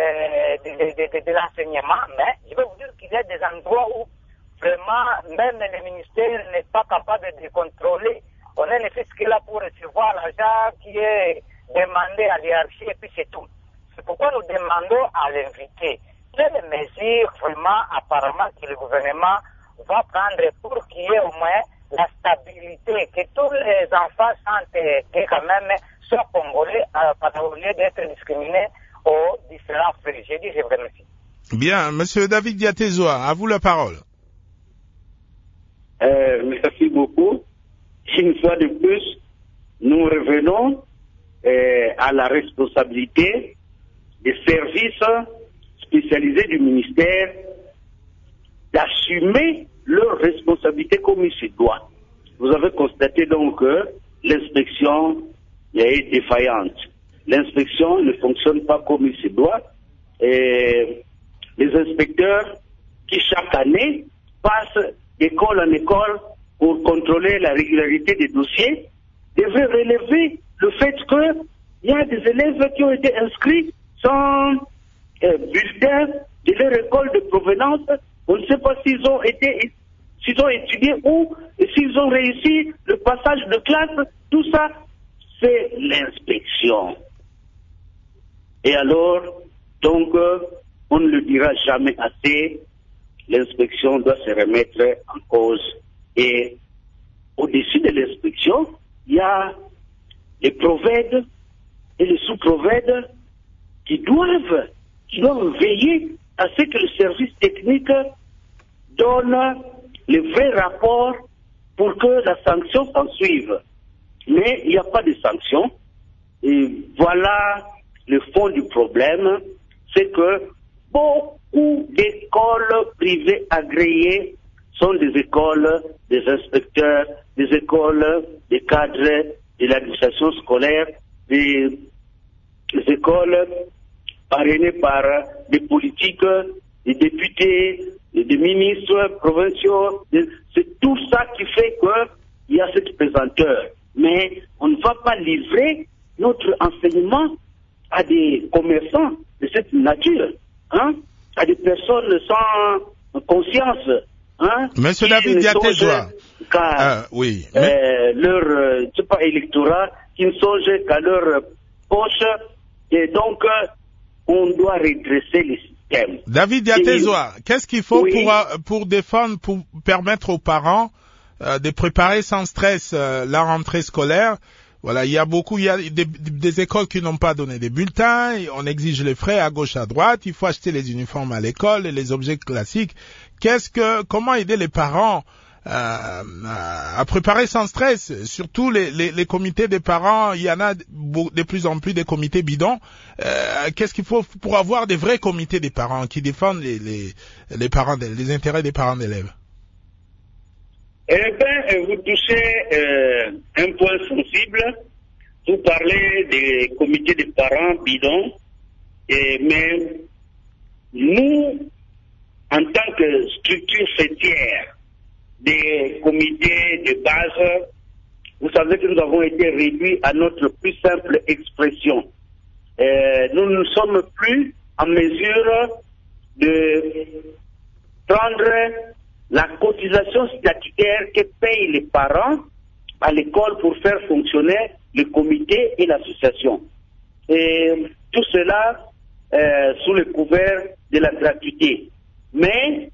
euh, de, de, de, de l'enseignement, mais je vais vous dire qu'il y a des endroits où vraiment même le ministère n'est pas capable de contrôler. On est ne fait ce qu'il a pour recevoir l'argent qui est demandé à l'hierarchie et puis c'est tout. C'est pourquoi nous demandons à l'invité quelles mesures vraiment apparemment que le gouvernement va prendre pour qu'il y ait au moins la stabilité, que tous les enfants sentent que quand même soient congolais euh, au lieu d'être discriminés aux différents faits. J'ai dit, je vous remercie. Bien, Monsieur David Diatezoa, à vous la parole. Euh, merci beaucoup. Une fois de plus, nous revenons euh, à la responsabilité des services spécialisés du ministère d'assumer leurs responsabilités comme il se doit. Vous avez constaté donc que l'inspection est défaillante. L'inspection ne fonctionne pas comme il se doit. Et les inspecteurs qui chaque année passent d'école en école pour contrôler la régularité des dossiers, devraient relever le fait qu'il y a des élèves qui ont été inscrits sans euh, bulletin de leur école de provenance. On ne sait pas s'ils ont été, s'ils ont étudié où, et s'ils ont réussi le passage de classe. Tout ça, c'est l'inspection. Et alors, donc, euh, on ne le dira jamais assez, l'inspection doit se remettre en cause. Et au-dessus de l'inspection, il y a les provèdes et les sous-provèdes qui doivent, qui doivent veiller à ce que le service technique donne les vrais rapports pour que la sanction s'en suive. Mais il n'y a pas de sanction. Et voilà le fond du problème, c'est que beaucoup d'écoles privées agréées sont des écoles des inspecteurs, des écoles des cadres de l'administration scolaire, des, des écoles parrainées par des politiques, des députés, des ministres provinciaux. C'est tout ça qui fait qu'il y a cette pesanteur. Mais on ne va pas livrer notre enseignement à des commerçants de cette nature, hein, à des personnes sans conscience. Hein, Monsieur David Diatezoa, euh, oui, euh, mais... leur, euh, je sais pas, électorat, qui ne songent qu'à leur poche, et donc euh, on doit redresser les systèmes. David Diatezoa, et... qu'est-ce qu'il faut oui. pour, pour défendre, pour permettre aux parents euh, de préparer sans stress euh, la rentrée scolaire? Voilà, il y a beaucoup, il y a des, des écoles qui n'ont pas donné des bulletins, on exige les frais à gauche, à droite, il faut acheter les uniformes à l'école et les objets classiques. Qu'est-ce que, comment aider les parents euh, à préparer sans stress? Surtout les, les, les comités des parents, il y en a de plus en plus des comités bidons. Euh, qu'est-ce qu'il faut pour avoir des vrais comités des parents qui défendent les, les, les parents, les intérêts des parents d'élèves? Eh bien, vous touchez euh, un point sensible. Vous parlez des comités de parents bidons, et, mais nous, en tant que structure fêtière des comités de base, vous savez que nous avons été réduits à notre plus simple expression. Euh, nous ne sommes plus en mesure de prendre la cotisation statutaire que payent les parents à l'école pour faire fonctionner le comité et l'association. Et tout cela euh, sous le couvert de la gratuité. Mais,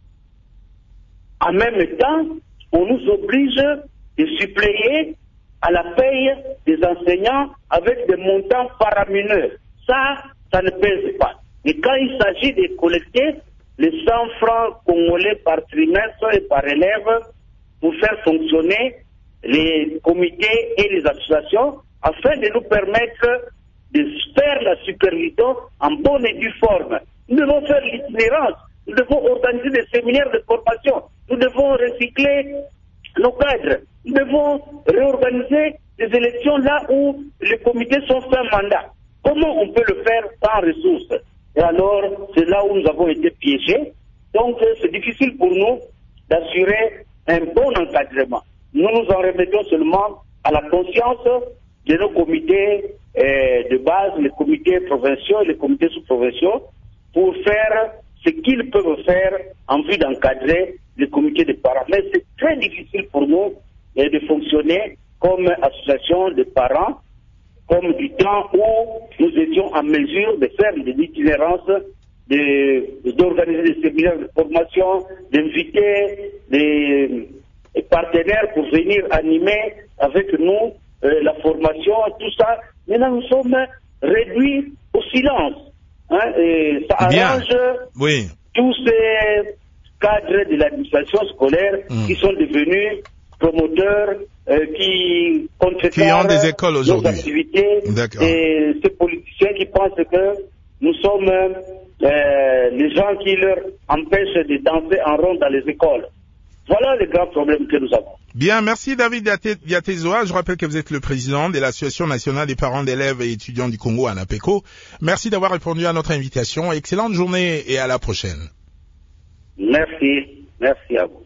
en même temps, on nous oblige de suppléer à la paye des enseignants avec des montants faramineux. Ça, ça ne pèse pas. Et quand il s'agit de collecter les cent francs congolais par trimestre et par élève pour faire fonctionner les comités et les associations afin de nous permettre de faire la supervision en bonne et due forme. Nous devons faire l'itinérance, nous devons organiser des séminaires de formation, nous devons recycler nos cadres, nous devons réorganiser des élections là où les comités sont fin mandat. Comment on peut le faire sans ressources? Et alors, c'est là où nous avons été piégés. Donc, c'est difficile pour nous d'assurer un bon encadrement. Nous nous en remettons seulement à la conscience de nos comités euh, de base, les comités provinciaux et les comités sous-provinciaux, pour faire ce qu'ils peuvent faire en vue d'encadrer les comités de parents. Mais c'est très difficile pour nous euh, de fonctionner comme association de parents, comme du temps où nous étions en mesure de faire des itinérances, de, d'organiser des séminaires de formation, d'inviter des, des partenaires pour venir animer avec nous euh, la formation, tout ça. Maintenant, nous sommes réduits au silence. Hein, et ça Bien. arrange Oui. tous ces cadres de l'administration scolaire Mm. qui sont devenus promoteurs, euh, qui Qui ont des écoles nos aujourd'hui. activités, D'accord. et ces politiciens qui pensent que nous sommes euh, les gens qui leur empêchent de danser en rond dans les écoles. Voilà les grands problèmes que nous avons. Bien, merci David Yatezoa. Je rappelle que vous êtes le président de l'Association nationale des parents d'élèves et étudiants du Congo, ANAPECO. Merci d'avoir répondu à notre invitation. Excellente journée et à la prochaine. Merci. Merci à vous.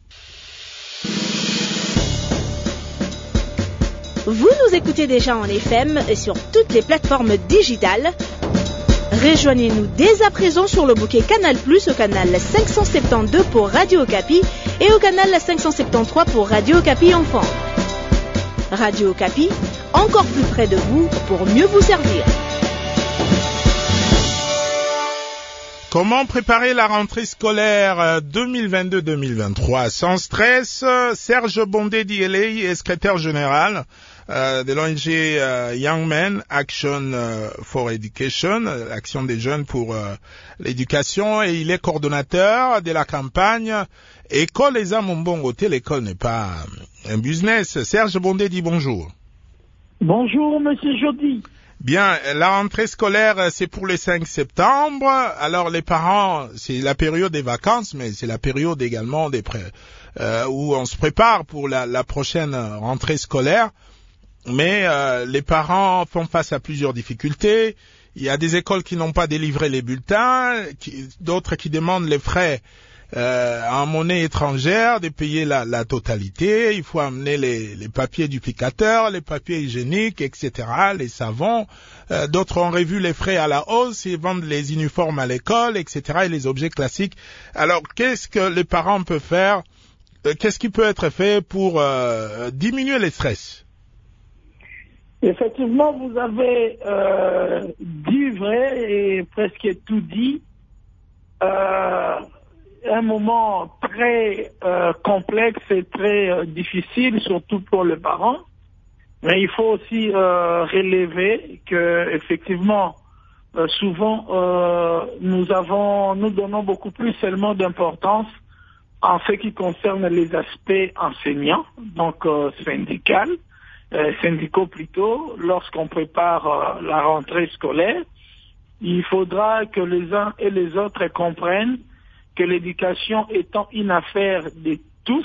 Vous nous écoutez déjà en F M et sur toutes les plateformes digitales. Rejoignez-nous dès à présent sur le bouquet Canal Plus au canal cinq cent soixante-douze pour Radio Okapi et au canal cinq cent soixante-treize pour Radio Okapi Enfant. Radio Okapi, encore plus près de vous pour mieux vous servir. Comment préparer la rentrée scolaire deux mille vingt-deux deux mille vingt-trois sans stress? Serge Bondé D L A est secrétaire général euh, de l'O N G euh, Young Men Action euh, for Education, l'action des jeunes pour euh, l'éducation, et il est coordonnateur de la campagne École les âmes Mbongoté. L'école n'est pas un business. Serge Bondé dit bonjour. Bonjour, monsieur Jody. Bien, la rentrée scolaire, c'est pour le cinq septembre. Alors, les parents, c'est la période des vacances, mais c'est la période également des pré- euh, où on se prépare pour la, la prochaine rentrée scolaire. Mais euh, les parents font face à plusieurs difficultés. Il y a des écoles qui n'ont pas délivré les bulletins, qui, d'autres qui demandent les frais Euh, en monnaie étrangère, de payer la, la totalité. Il faut amener les, les papiers duplicateurs, les papiers hygiéniques, et cetera, les savons. Euh, d'autres ont revu les frais à la hausse, ils vendent les uniformes à l'école, et cetera, et les objets classiques. Alors, qu'est-ce que les parents peuvent faire? euh, Qu'est-ce qui peut être fait pour euh, diminuer les stress? Effectivement, vous avez euh, dit vrai et presque tout dit. Euh, un moment très euh, complexe et très euh, difficile, surtout pour les parents. Mais il faut aussi euh, relever que effectivement, euh, souvent, euh, nous avons, nous donnons beaucoup plus seulement d'importance en ce qui concerne les aspects enseignants, donc euh, syndical, euh, syndicaux plutôt, lorsqu'on prépare euh, la rentrée scolaire. Il faudra que les uns et les autres comprennent que l'éducation étant une affaire de tous,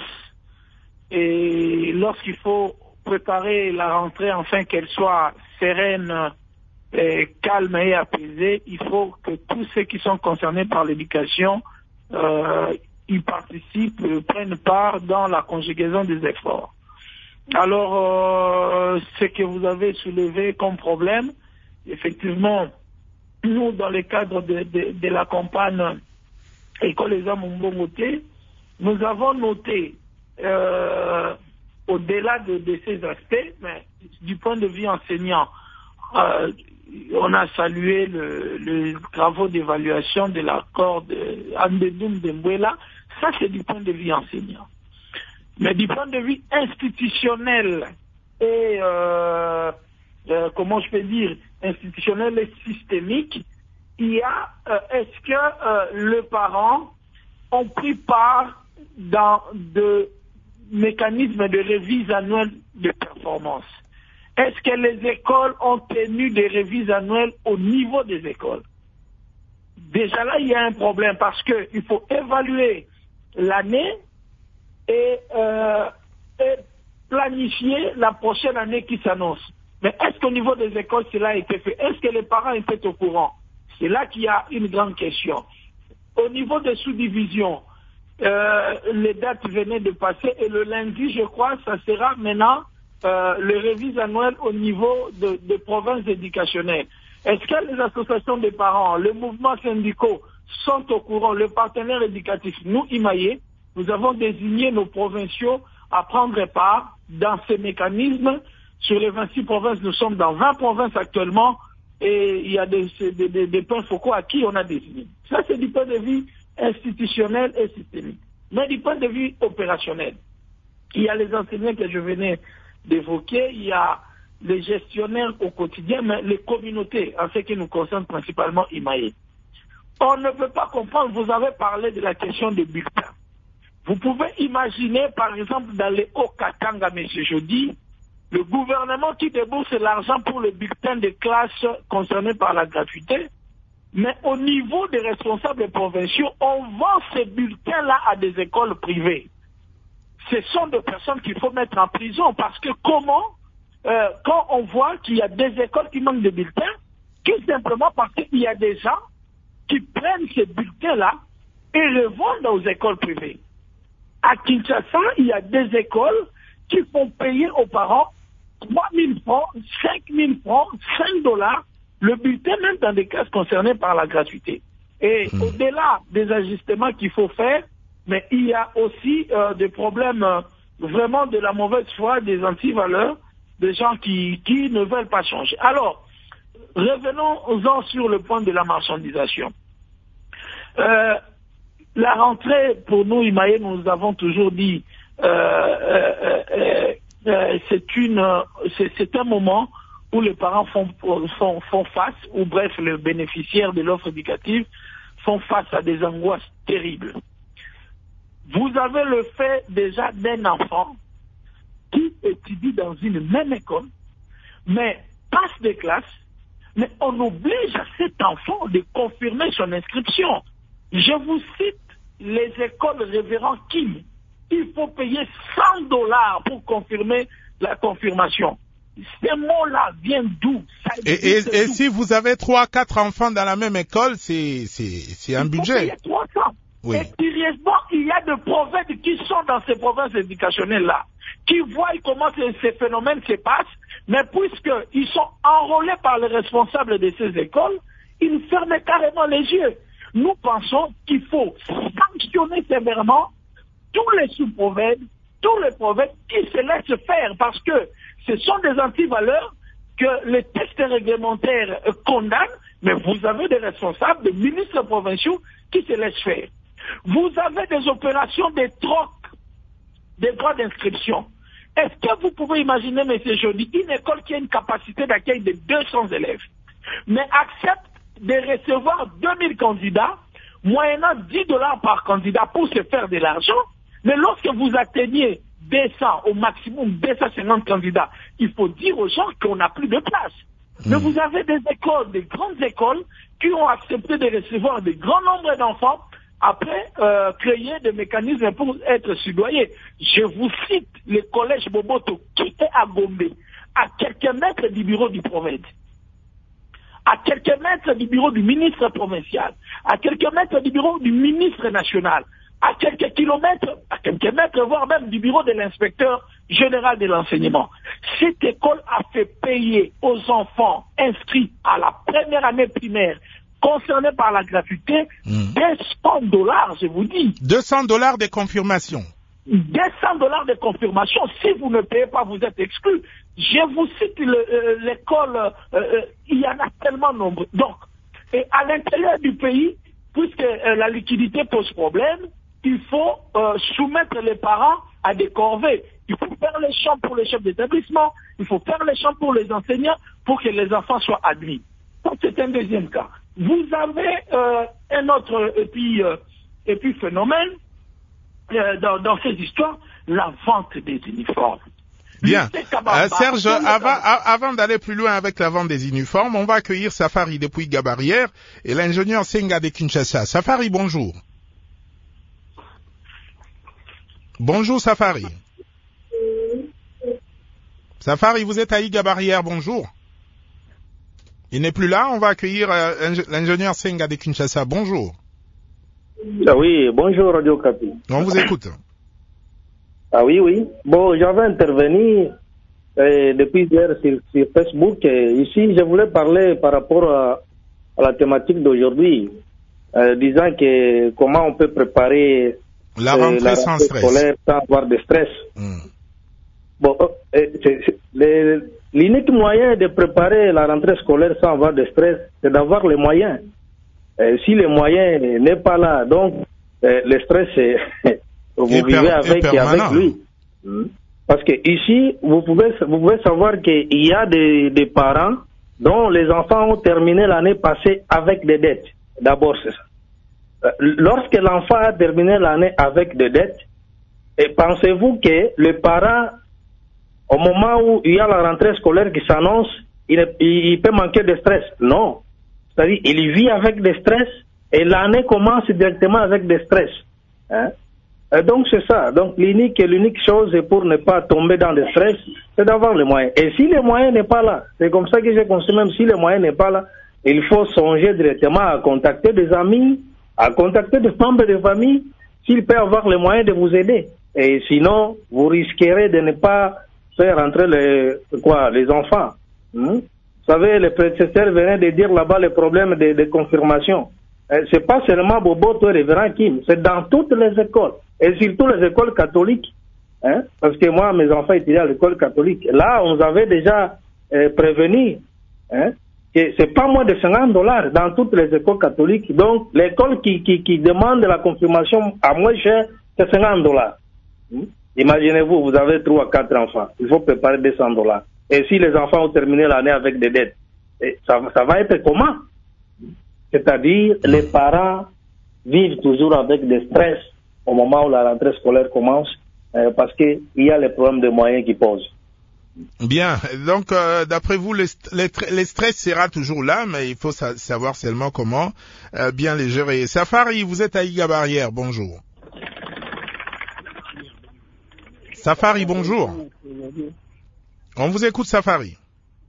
et lorsqu'il faut préparer la rentrée afin qu'elle soit sereine, et calme et apaisée, il faut que tous ceux qui sont concernés par l'éducation euh, y participent, euh, prennent part dans la conjugaison des efforts. Alors, euh, ce que vous avez soulevé comme problème, effectivement, nous, dans le cadre de, de, de la campagne École les âmes Mbongoté, nous avons noté, euh, au-delà de, de ces aspects, mais du point de vue enseignant, euh, on a salué le, le travaux d'évaluation de l'accord de Andedoum de Mbouela. Ça, c'est du point de vue enseignant. Mais du point de vue institutionnel et, euh, euh, comment je peux dire, institutionnel et systémique, il y a, euh, est-ce que euh, les parents ont pris part dans de mécanismes de révises annuelles de performance? Est-ce que les écoles ont tenu des révises annuelles au niveau des écoles? Déjà là, il y a un problème parce que il faut évaluer l'année et, euh, et planifier la prochaine année qui s'annonce. Mais est-ce qu'au niveau des écoles, cela a été fait? Est-ce que les parents étaient au courant? C'est là qu'il y a une grande question. Au niveau des sous-divisions, euh, les dates venaient de passer et le lundi, je crois, ça sera maintenant euh, le révise annuel au niveau de, de provinces éducationnelles. Est-ce que les associations des parents, les mouvements syndicaux sont au courant, le partenaire éducatif? Nous, Imaye, nous avons désigné nos provinciaux à prendre part dans ces mécanismes. Sur les vingt-six provinces, nous sommes dans vingt provinces actuellement et il y a des, des, des, des points focaux à qui on a désigné. Ça, c'est du point de vue institutionnel et systémique. Mais du point de vue opérationnel, il y a les enseignants que je venais d'évoquer, il y a les gestionnaires au quotidien, mais les communautés, en ce qui nous concerne principalement Imaye. On ne peut pas comprendre, vous avez parlé de la question des bulletins. Vous pouvez imaginer, par exemple, dans les Haut-Katanga, M. Jody, le gouvernement qui débourse l'argent pour le bulletin de classe concerné par la gratuité, mais au niveau des responsables provinciaux, on vend ces bulletins-là à des écoles privées. Ce sont des personnes qu'il faut mettre en prison parce que comment, euh, quand on voit qu'il y a des écoles qui manquent de bulletins, tout simplement parce qu'il y a des gens qui prennent ces bulletins-là et les vendent aux écoles privées. À Kinshasa, il y a des écoles qui font payer aux parents trois mille francs, cinq mille francs, cinq dollars, le bulletin même dans des classes concernées par la gratuité. Et mmh. au-delà des ajustements qu'il faut faire, mais il y a aussi euh, des problèmes euh, vraiment de la mauvaise foi, des antivaleurs, des gens qui, qui ne veulent pas changer. Alors, revenons-en sur le point de la marchandisation. Euh, la rentrée, pour nous, Imaye, nous avons toujours dit, euh, euh, euh, euh, c'est une, c'est, c'est un moment où les parents font, font, font face, ou bref, les bénéficiaires de l'offre éducative font face à des angoisses terribles. Vous avez le fait déjà d'un enfant qui étudie dans une même école, mais passe des classes, mais on oblige à cet enfant de confirmer son inscription. Je vous cite les écoles révérend Kim. Il faut payer cent dollars pour confirmer la confirmation. Ces mots-là viennent d'où? Et, et, et si vous avez trois, quatre enfants dans la même école, c'est, c'est, c'est un il budget. Faut payer trois cents. Oui. Et curieusement, il y a des provinces qui sont dans ces provinces éducationnelles-là, qui voient comment ces phénomènes se passent, mais puisqu'ils sont enrôlés par les responsables de ces écoles, ils ferment carrément les yeux. Nous pensons qu'il faut sanctionner sévèrement tous les sous-provinces, tous les provinces qui se laissent faire, parce que ce sont des antivaleurs que les textes réglementaires condamnent, mais vous avez des responsables, des ministres provinciaux qui se laissent faire. Vous avez des opérations de troc des droits d'inscription. Est-ce que vous pouvez imaginer, M. Jody, une école qui a une capacité d'accueil de deux cents élèves, mais accepte de recevoir deux mille candidats, moyennant dix dollars par candidat pour se faire de l'argent, mais lorsque vous atteignez deux cents, au maximum deux cent cinquante candidats, il faut dire aux gens qu'on n'a plus de place. Mmh. Mais vous avez des écoles, des grandes écoles, qui ont accepté de recevoir de grands nombres d'enfants, après euh, créer des mécanismes pour être soudoyés. Je vous cite le collège Boboto qui est à Gombe, à quelques mètres du bureau du province, à quelques mètres du bureau du ministre provincial, à quelques mètres du bureau du ministre national, à quelques kilomètres, à quelques mètres, voire même du bureau de l'inspecteur général de l'enseignement. Cette école a fait payer aux enfants inscrits à la première année primaire concernés par la gratuité, mmh. deux cents dollars, je vous dis. deux cents dollars de confirmation. deux cents dollars de confirmation. Si vous ne payez pas, vous êtes exclu. Je vous cite le, euh, l'école, euh, euh, il y en a tellement nombreux. Donc, et à l'intérieur du pays, puisque euh, la liquidité pose problème, il faut euh, soumettre les parents à des corvées. Il faut faire les champs pour les chefs d'établissement, il faut faire les champs pour les enseignants pour que les enfants soient admis. Donc, c'est un deuxième cas. Vous avez euh, un autre et puis, euh, et puis phénomène euh, dans, dans ces histoires, la vente des uniformes. Bien. Euh, Serge, avant, avant d'aller plus loin avec la vente des uniformes, on va accueillir Safari depuis Gabarière et l'ingénieur Senga de Kinshasa. Safari, bonjour. Bonjour Safari. Safari, vous êtes à Igabarière, bonjour. Il n'est plus là, on va accueillir euh, l'ingénieur Senga de Kinshasa. Bonjour. Ah oui, bonjour Radio Kapi. On vous écoute. Ah oui, oui. Bon, j'avais intervenu euh, depuis hier sur, sur Facebook. Et ici, je voulais parler par rapport à, à la thématique d'aujourd'hui, euh, disant que comment on peut préparer la rentrée, euh, la rentrée sans stress scolaire sans avoir de stress. Mm. Bon, euh, c'est, c'est, les, l'unique moyen de préparer la rentrée scolaire sans avoir de stress, c'est d'avoir les moyens. Euh, si les moyens n'est pas là, donc euh, le stress, c'est vous et vivez per, avec et avec lui. Mm. Parce que ici, vous pouvez vous pouvez savoir qu'il y a des, des parents dont les enfants ont terminé l'année passée avec des dettes. D'abord, c'est ça. Euh, lorsque l'enfant a terminé l'année avec des dettes, et pensez-vous que le parent, au moment où il y a la rentrée scolaire qui s'annonce, il, il peut manquer de stress? Non. C'est-à-dire, il vit avec des stress et l'année commence directement avec des stress. Hein? Et donc, c'est ça. Donc, l'unique, l'unique chose pour ne pas tomber dans le stress, c'est d'avoir les moyens. Et si les moyens n'est pas là, c'est comme ça que j'ai conçu, même si les moyens n'est pas là, il faut songer directement à contacter des amis, à contacter des membres de famille, s'il peut avoir les moyens de vous aider. Et sinon, vous risquerez de ne pas faire entrer les, quoi, les enfants. Hmm? Vous savez, les prédécesseurs venaient de dire là-bas les problèmes de, de confirmation. Euh, c'est pas seulement Bobo, toi, révérend Kim, c'est dans toutes les écoles. Et surtout les écoles catholiques. Hein? Parce que moi, mes enfants étaient à l'école catholique. Là, on nous avait déjà euh, prévenu hein, que c'est pas moins de cinquante dollars dans toutes les écoles catholiques. Donc, l'école qui, qui, qui demande la confirmation à moins cher, c'est cinquante dollars. Hmm? Imaginez-vous, vous avez trois à quatre enfants. Il faut préparer deux cents dollars. Et si les enfants ont terminé l'année avec des dettes, ça, ça va être comment? C'est-à-dire, les parents vivent toujours avec des stress au moment où la rentrée scolaire commence, euh, parce qu'il y a les problèmes de moyens qui posent. Bien, donc euh, d'après vous, les, les, les stress sera toujours là, mais il faut sa- savoir seulement comment euh, bien les gérer. Safari, vous êtes à Iga Barrière, bonjour. Safari, bonjour. On vous écoute, Safari.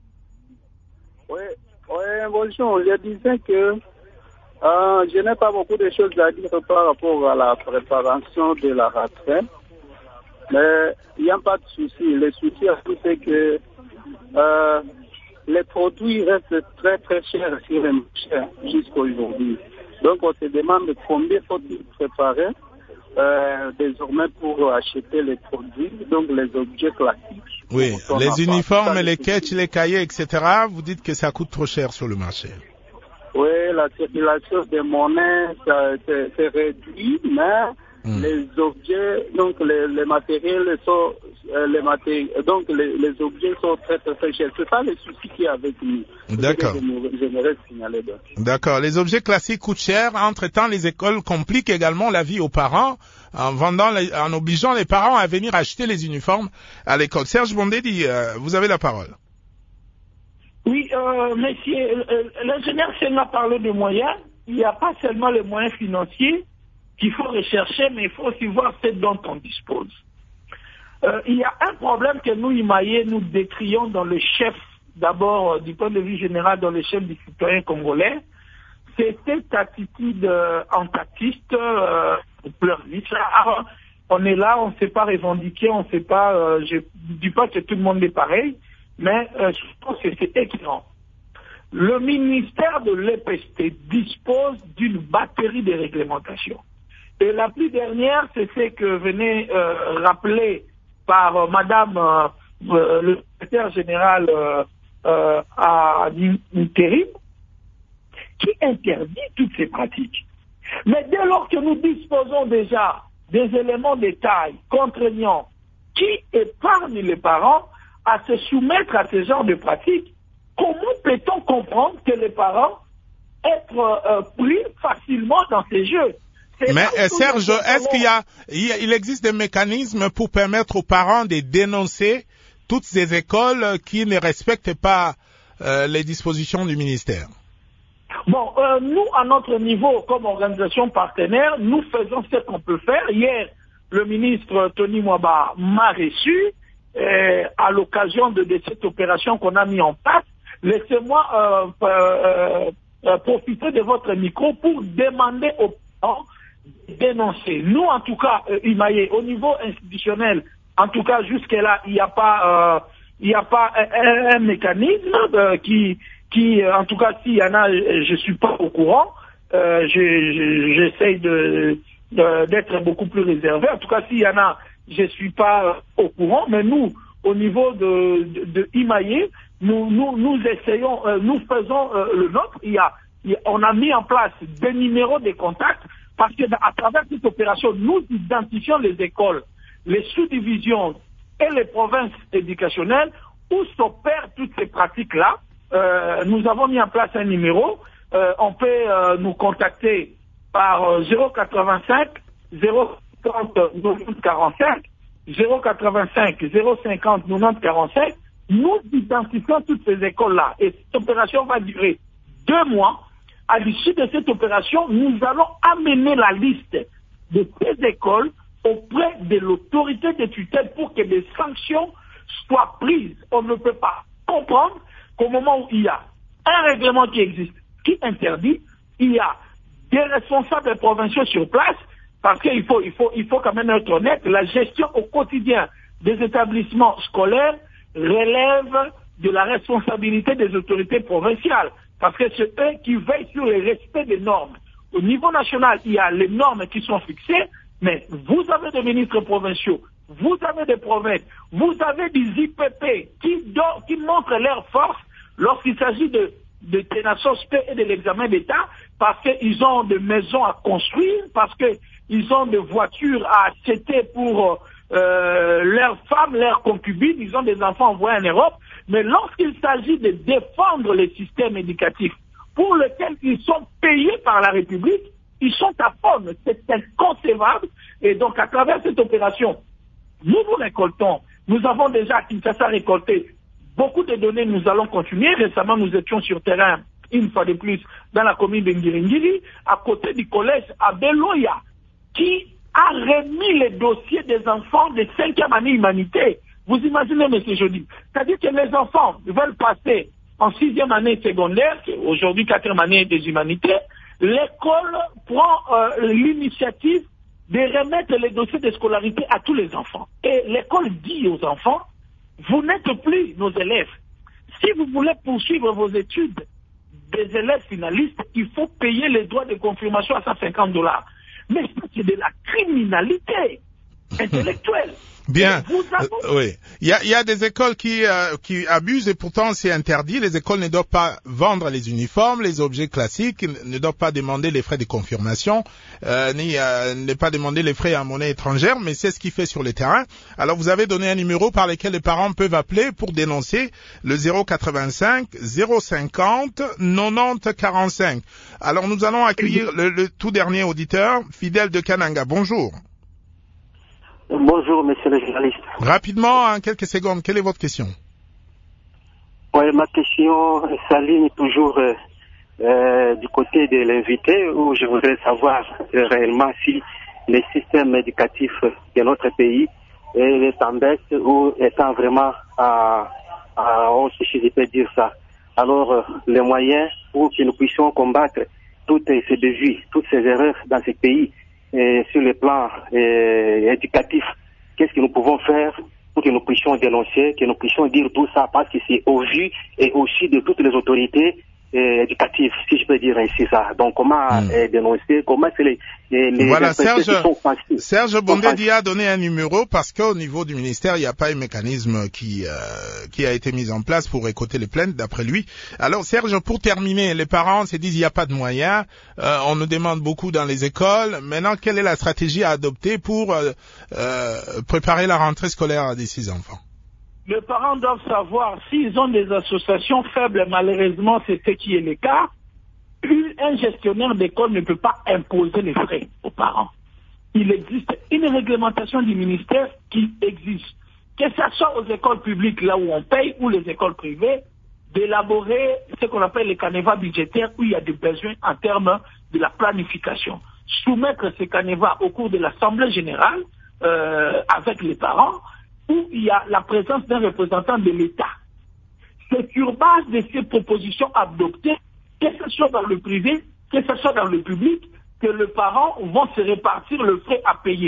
Oui, oui, bonjour. Je disais que euh, je n'ai pas beaucoup de choses à dire par rapport à la préparation de la rentrée. Mais il n'y a pas de souci. Le souci, c'est que euh, les produits restent très très chers sur le marché jusqu'à aujourd'hui. Donc on se demande combien faut-il préparer euh, désormais pour acheter les produits, donc les objets classiques. Oui, les uniformes, les sketchs, les cahiers, et cetera. Vous dites que ça coûte trop cher sur le marché. Oui, la circulation des monnaies, ça, c'est, c'est réduit, mais mm. les objets, donc les, les matériels sont, euh, les maté- donc les, les objets sont très très, très chers. C'est ça le souci qu'il y a avec nous. D'accord. J'aimerais signaler donc. D'accord. Les objets classiques coûtent cher. Entre-temps, les écoles compliquent également la vie aux parents en vendant, les, en obligeant les parents à venir acheter les uniformes à l'école. Serge Bondedi, euh, vous avez la parole. Oui, euh, monsieur, euh, l'ingénieur Senna parlé de moyens. Il n'y a pas seulement les moyens financiers qu'il faut rechercher, mais il faut aussi voir ce dont on dispose. Euh, il y a un problème que nous, Imaïe, nous décrions dans le chef, d'abord, euh, du point de vue général, dans le chef des citoyens congolais, c'est cette attitude euh, antatiste, euh, pleurniche. Ah, on est là, on ne sait pas revendiquer, on ne sait pas, euh, je ne dis pas que tout le monde est pareil, mais euh, je pense que c'est éclairant. Le ministère de l'E P S T dispose d'une batterie de réglementations. Et la plus dernière, c'est ce que venait euh, rappeler par euh, Madame euh, euh, le secrétaire général euh, euh, à l'intérim, qui interdit toutes ces pratiques. Mais dès lors que nous disposons déjà des éléments de taille contraignants qui épargnent les parents à se soumettre à ce genre de pratiques, comment peut-on comprendre que les parents être euh, pris facilement dans ces jeux? C'est Mais euh, Serge, est-ce qu'il y a, il existe des mécanismes pour permettre aux parents de dénoncer toutes ces écoles qui ne respectent pas euh, les dispositions du ministère? Bon, euh, nous, à notre niveau, comme organisation partenaire, nous faisons ce qu'on peut faire. Hier, le ministre Tony Mwaba m'a reçu euh, à l'occasion de, de cette opération qu'on a mis en place. Laissez-moi euh, euh, euh, profiter de votre micro pour demander aux parents de dénoncer. Nous, en tout cas, euh, Imaïe, au niveau institutionnel, en tout cas, jusque-là, il n'y a pas il n'y a pas un, un mécanisme euh, qui, qui, en tout cas, s'il y en a, je suis pas au courant. Euh, j'essaye de, de, d'être beaucoup plus réservé. En tout cas, s'il y en a, je suis pas au courant. Mais nous, au niveau de, de, de Imaye, nous, nous, nous essayons, euh, nous faisons euh, le nôtre. Il y a, il y a, on a mis en place des numéros de contact parce que à travers cette opération, nous identifions les écoles, les sous-divisions et les provinces éducationnelles où s'opèrent toutes ces pratiques-là. Euh, nous avons mis en place un numéro. Euh, on peut euh, nous contacter par euh, zéro quatre-vingt-cinq zéro cinquante quatre-vingt-dix quarante-cinq zéro quatre-vingt-cinq zéro cinquante quatre-vingt-dix quarante-cinq. Nous identifions toutes ces écoles-là et cette opération va durer deux mois. À l'issue de cette opération, nous allons amener la liste de ces écoles auprès de l'autorité de tutelle pour que des sanctions soient prises. On ne peut pas comprendre qu'au moment où il y a un règlement qui existe, qui interdit, il y a des responsables provinciaux sur place, parce qu'il faut, il faut, il faut quand même être honnête, la gestion au quotidien des établissements scolaires relève de la responsabilité des autorités provinciales, parce que c'est eux qui veillent sur le respect des normes. Au niveau national, il y a les normes qui sont fixées, mais vous avez des ministres provinciaux, vous avez des provinces, vous avez des I P P qui, do- qui montrent leur force lorsqu'il s'agit de, de Ténasos P et de l'examen d'État, parce qu'ils ont des maisons à construire, parce qu'ils ont des voitures à acheter pour euh, leurs femmes, leurs concubines, ils ont des enfants envoyés en Europe, mais lorsqu'il s'agit de défendre les systèmes éducatifs pour lesquels ils sont payés par la République, ils sont à faune. C'est inconcevable. Et donc, à travers cette opération, nous nous récoltons. Nous avons déjà à Kinshasa récolté beaucoup de données. Nous allons continuer. Récemment, nous étions sur terrain, une fois de plus, dans la commune de Ngiringiri, à côté du collège Abeloya, qui a remis les dossiers des enfants de cinquième année humanité. Vous imaginez, M. Jody, c'est-à-dire que les enfants veulent passer en sixième année secondaire, aujourd'hui quatrième année des humanités. L'école prend euh, l'initiative de remettre les dossiers de scolarité à tous les enfants. Et l'école dit aux enfants, vous n'êtes plus nos élèves. Si vous voulez poursuivre vos études des élèves finalistes, il faut payer les droits de confirmation à cent cinquante dollars. Mais c'est de la criminalité intellectuelle. Bien, euh, oui. Il y a, il y a des écoles qui, euh, qui abusent et pourtant c'est interdit. Les écoles ne doivent pas vendre les uniformes, les objets classiques, ne doivent pas demander les frais de confirmation, euh, ni euh, ne pas demander les frais en monnaie étrangère, mais c'est ce qui fait sur le terrain. Alors vous avez donné un numéro par lequel les parents peuvent appeler pour dénoncer le zéro quatre-vingt-cinq zéro cinquante quatre-vingt-dix quarante-cinq. Alors nous allons accueillir le, le tout dernier auditeur, Fidèle de Kananga. Bonjour. Bonjour, monsieur le journaliste. Rapidement, en quelques secondes, quelle est votre question? Oui, ma question s'aligne toujours euh, euh, du côté de l'invité, où je voudrais savoir euh, réellement si le système éducatif de notre pays est en baisse ou étant vraiment à, à hausse, si je peux dire ça. Alors, euh, les moyens pour que nous puissions combattre toutes ces dévies, toutes ces erreurs dans ce pays, et sur le plan euh, éducatif, qu'est-ce que nous pouvons faire pour que nous puissions dénoncer, que nous puissions dire tout ça, parce que c'est au vu et aussi de toutes les autorités euh, éducatives, si je peux dire ainsi ça. Donc comment mm. euh, dénoncer, comment c'est les, les, les voilà, Serge, sont passés, Serge Bondedi a donné un numéro parce qu'au niveau du ministère, il n'y a pas un mécanisme qui euh, qui a été mis en place pour récolter les plaintes, d'après lui. Alors Serge, pour terminer, les parents se disent il n'y a pas de moyens, euh, on nous demande beaucoup dans les écoles. Maintenant, quelle est la stratégie à adopter pour euh, euh, préparer la rentrée scolaire de ces enfants? Les parents doivent savoir s'ils ont des associations faibles, malheureusement c'est ce qui est le cas. Un gestionnaire d'école ne peut pas imposer les frais aux parents. Il existe une réglementation du ministère qui exige, que ce soit aux écoles publiques là où on paye ou les écoles privées, d'élaborer ce qu'on appelle les canevas budgétaires où il y a des besoins en termes de la planification. Soumettre ces canevas au cours de l'Assemblée générale euh, avec les parents, où il y a la présence d'un représentant de l'État. C'est sur base de ces propositions adoptées, que ce soit dans le privé, que ce soit dans le public, que les parents vont se répartir le frais à payer.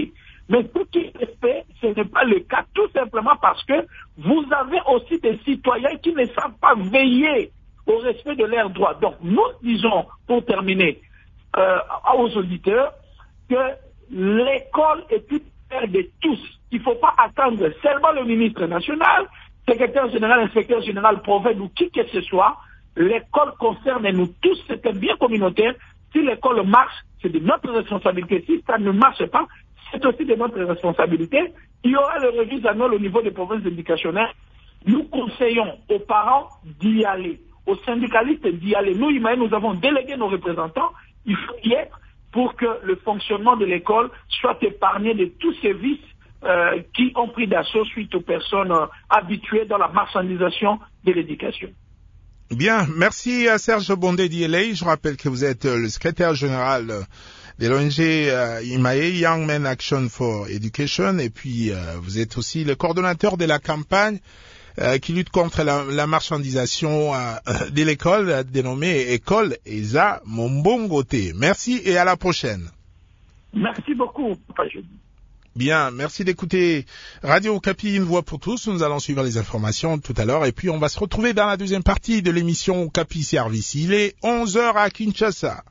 Mais ce qui est fait, ce n'est pas le cas, tout simplement parce que vous avez aussi des citoyens qui ne savent pas veiller au respect de leurs droits. Donc, nous disons, pour terminer, euh, aux auditeurs, que l'école est une affaire de tous. Il ne faut pas attendre seulement le ministre national, secrétaire général, inspecteur général, prophète ou qui que ce soit. L'école concerne nous tous, c'est un bien communautaire. Si l'école marche, c'est de notre responsabilité. Si ça ne marche pas, c'est aussi de notre responsabilité. Il y aura le registre annuel au niveau des provinces éducationnelles. Nous conseillons aux parents d'y aller, aux syndicalistes d'y aller. Nous, Imaël, nous avons délégué nos représentants. Il faut y être pour que le fonctionnement de l'école soit épargné de tous ces vices euh, qui ont pris d'assaut suite aux personnes euh, habituées dans la marchandisation de l'éducation. Bien, merci à Serge Bondé d'I L A. Je rappelle que vous êtes le secrétaire général de l'O N G euh, I M A E, Young Men Action for Education, et puis euh, vous êtes aussi le coordonnateur de la campagne euh, qui lutte contre la, la marchandisation euh, de l'école, euh, dénommée École Eza Mombongote. Merci et à la prochaine. Merci beaucoup, Papa Jeudi. Bien, merci d'écouter Radio Okapi, une voix pour tous. Nous allons suivre les informations tout à l'heure et puis on va se retrouver dans la deuxième partie de l'émission Okapi Service. Il est onze heures à Kinshasa.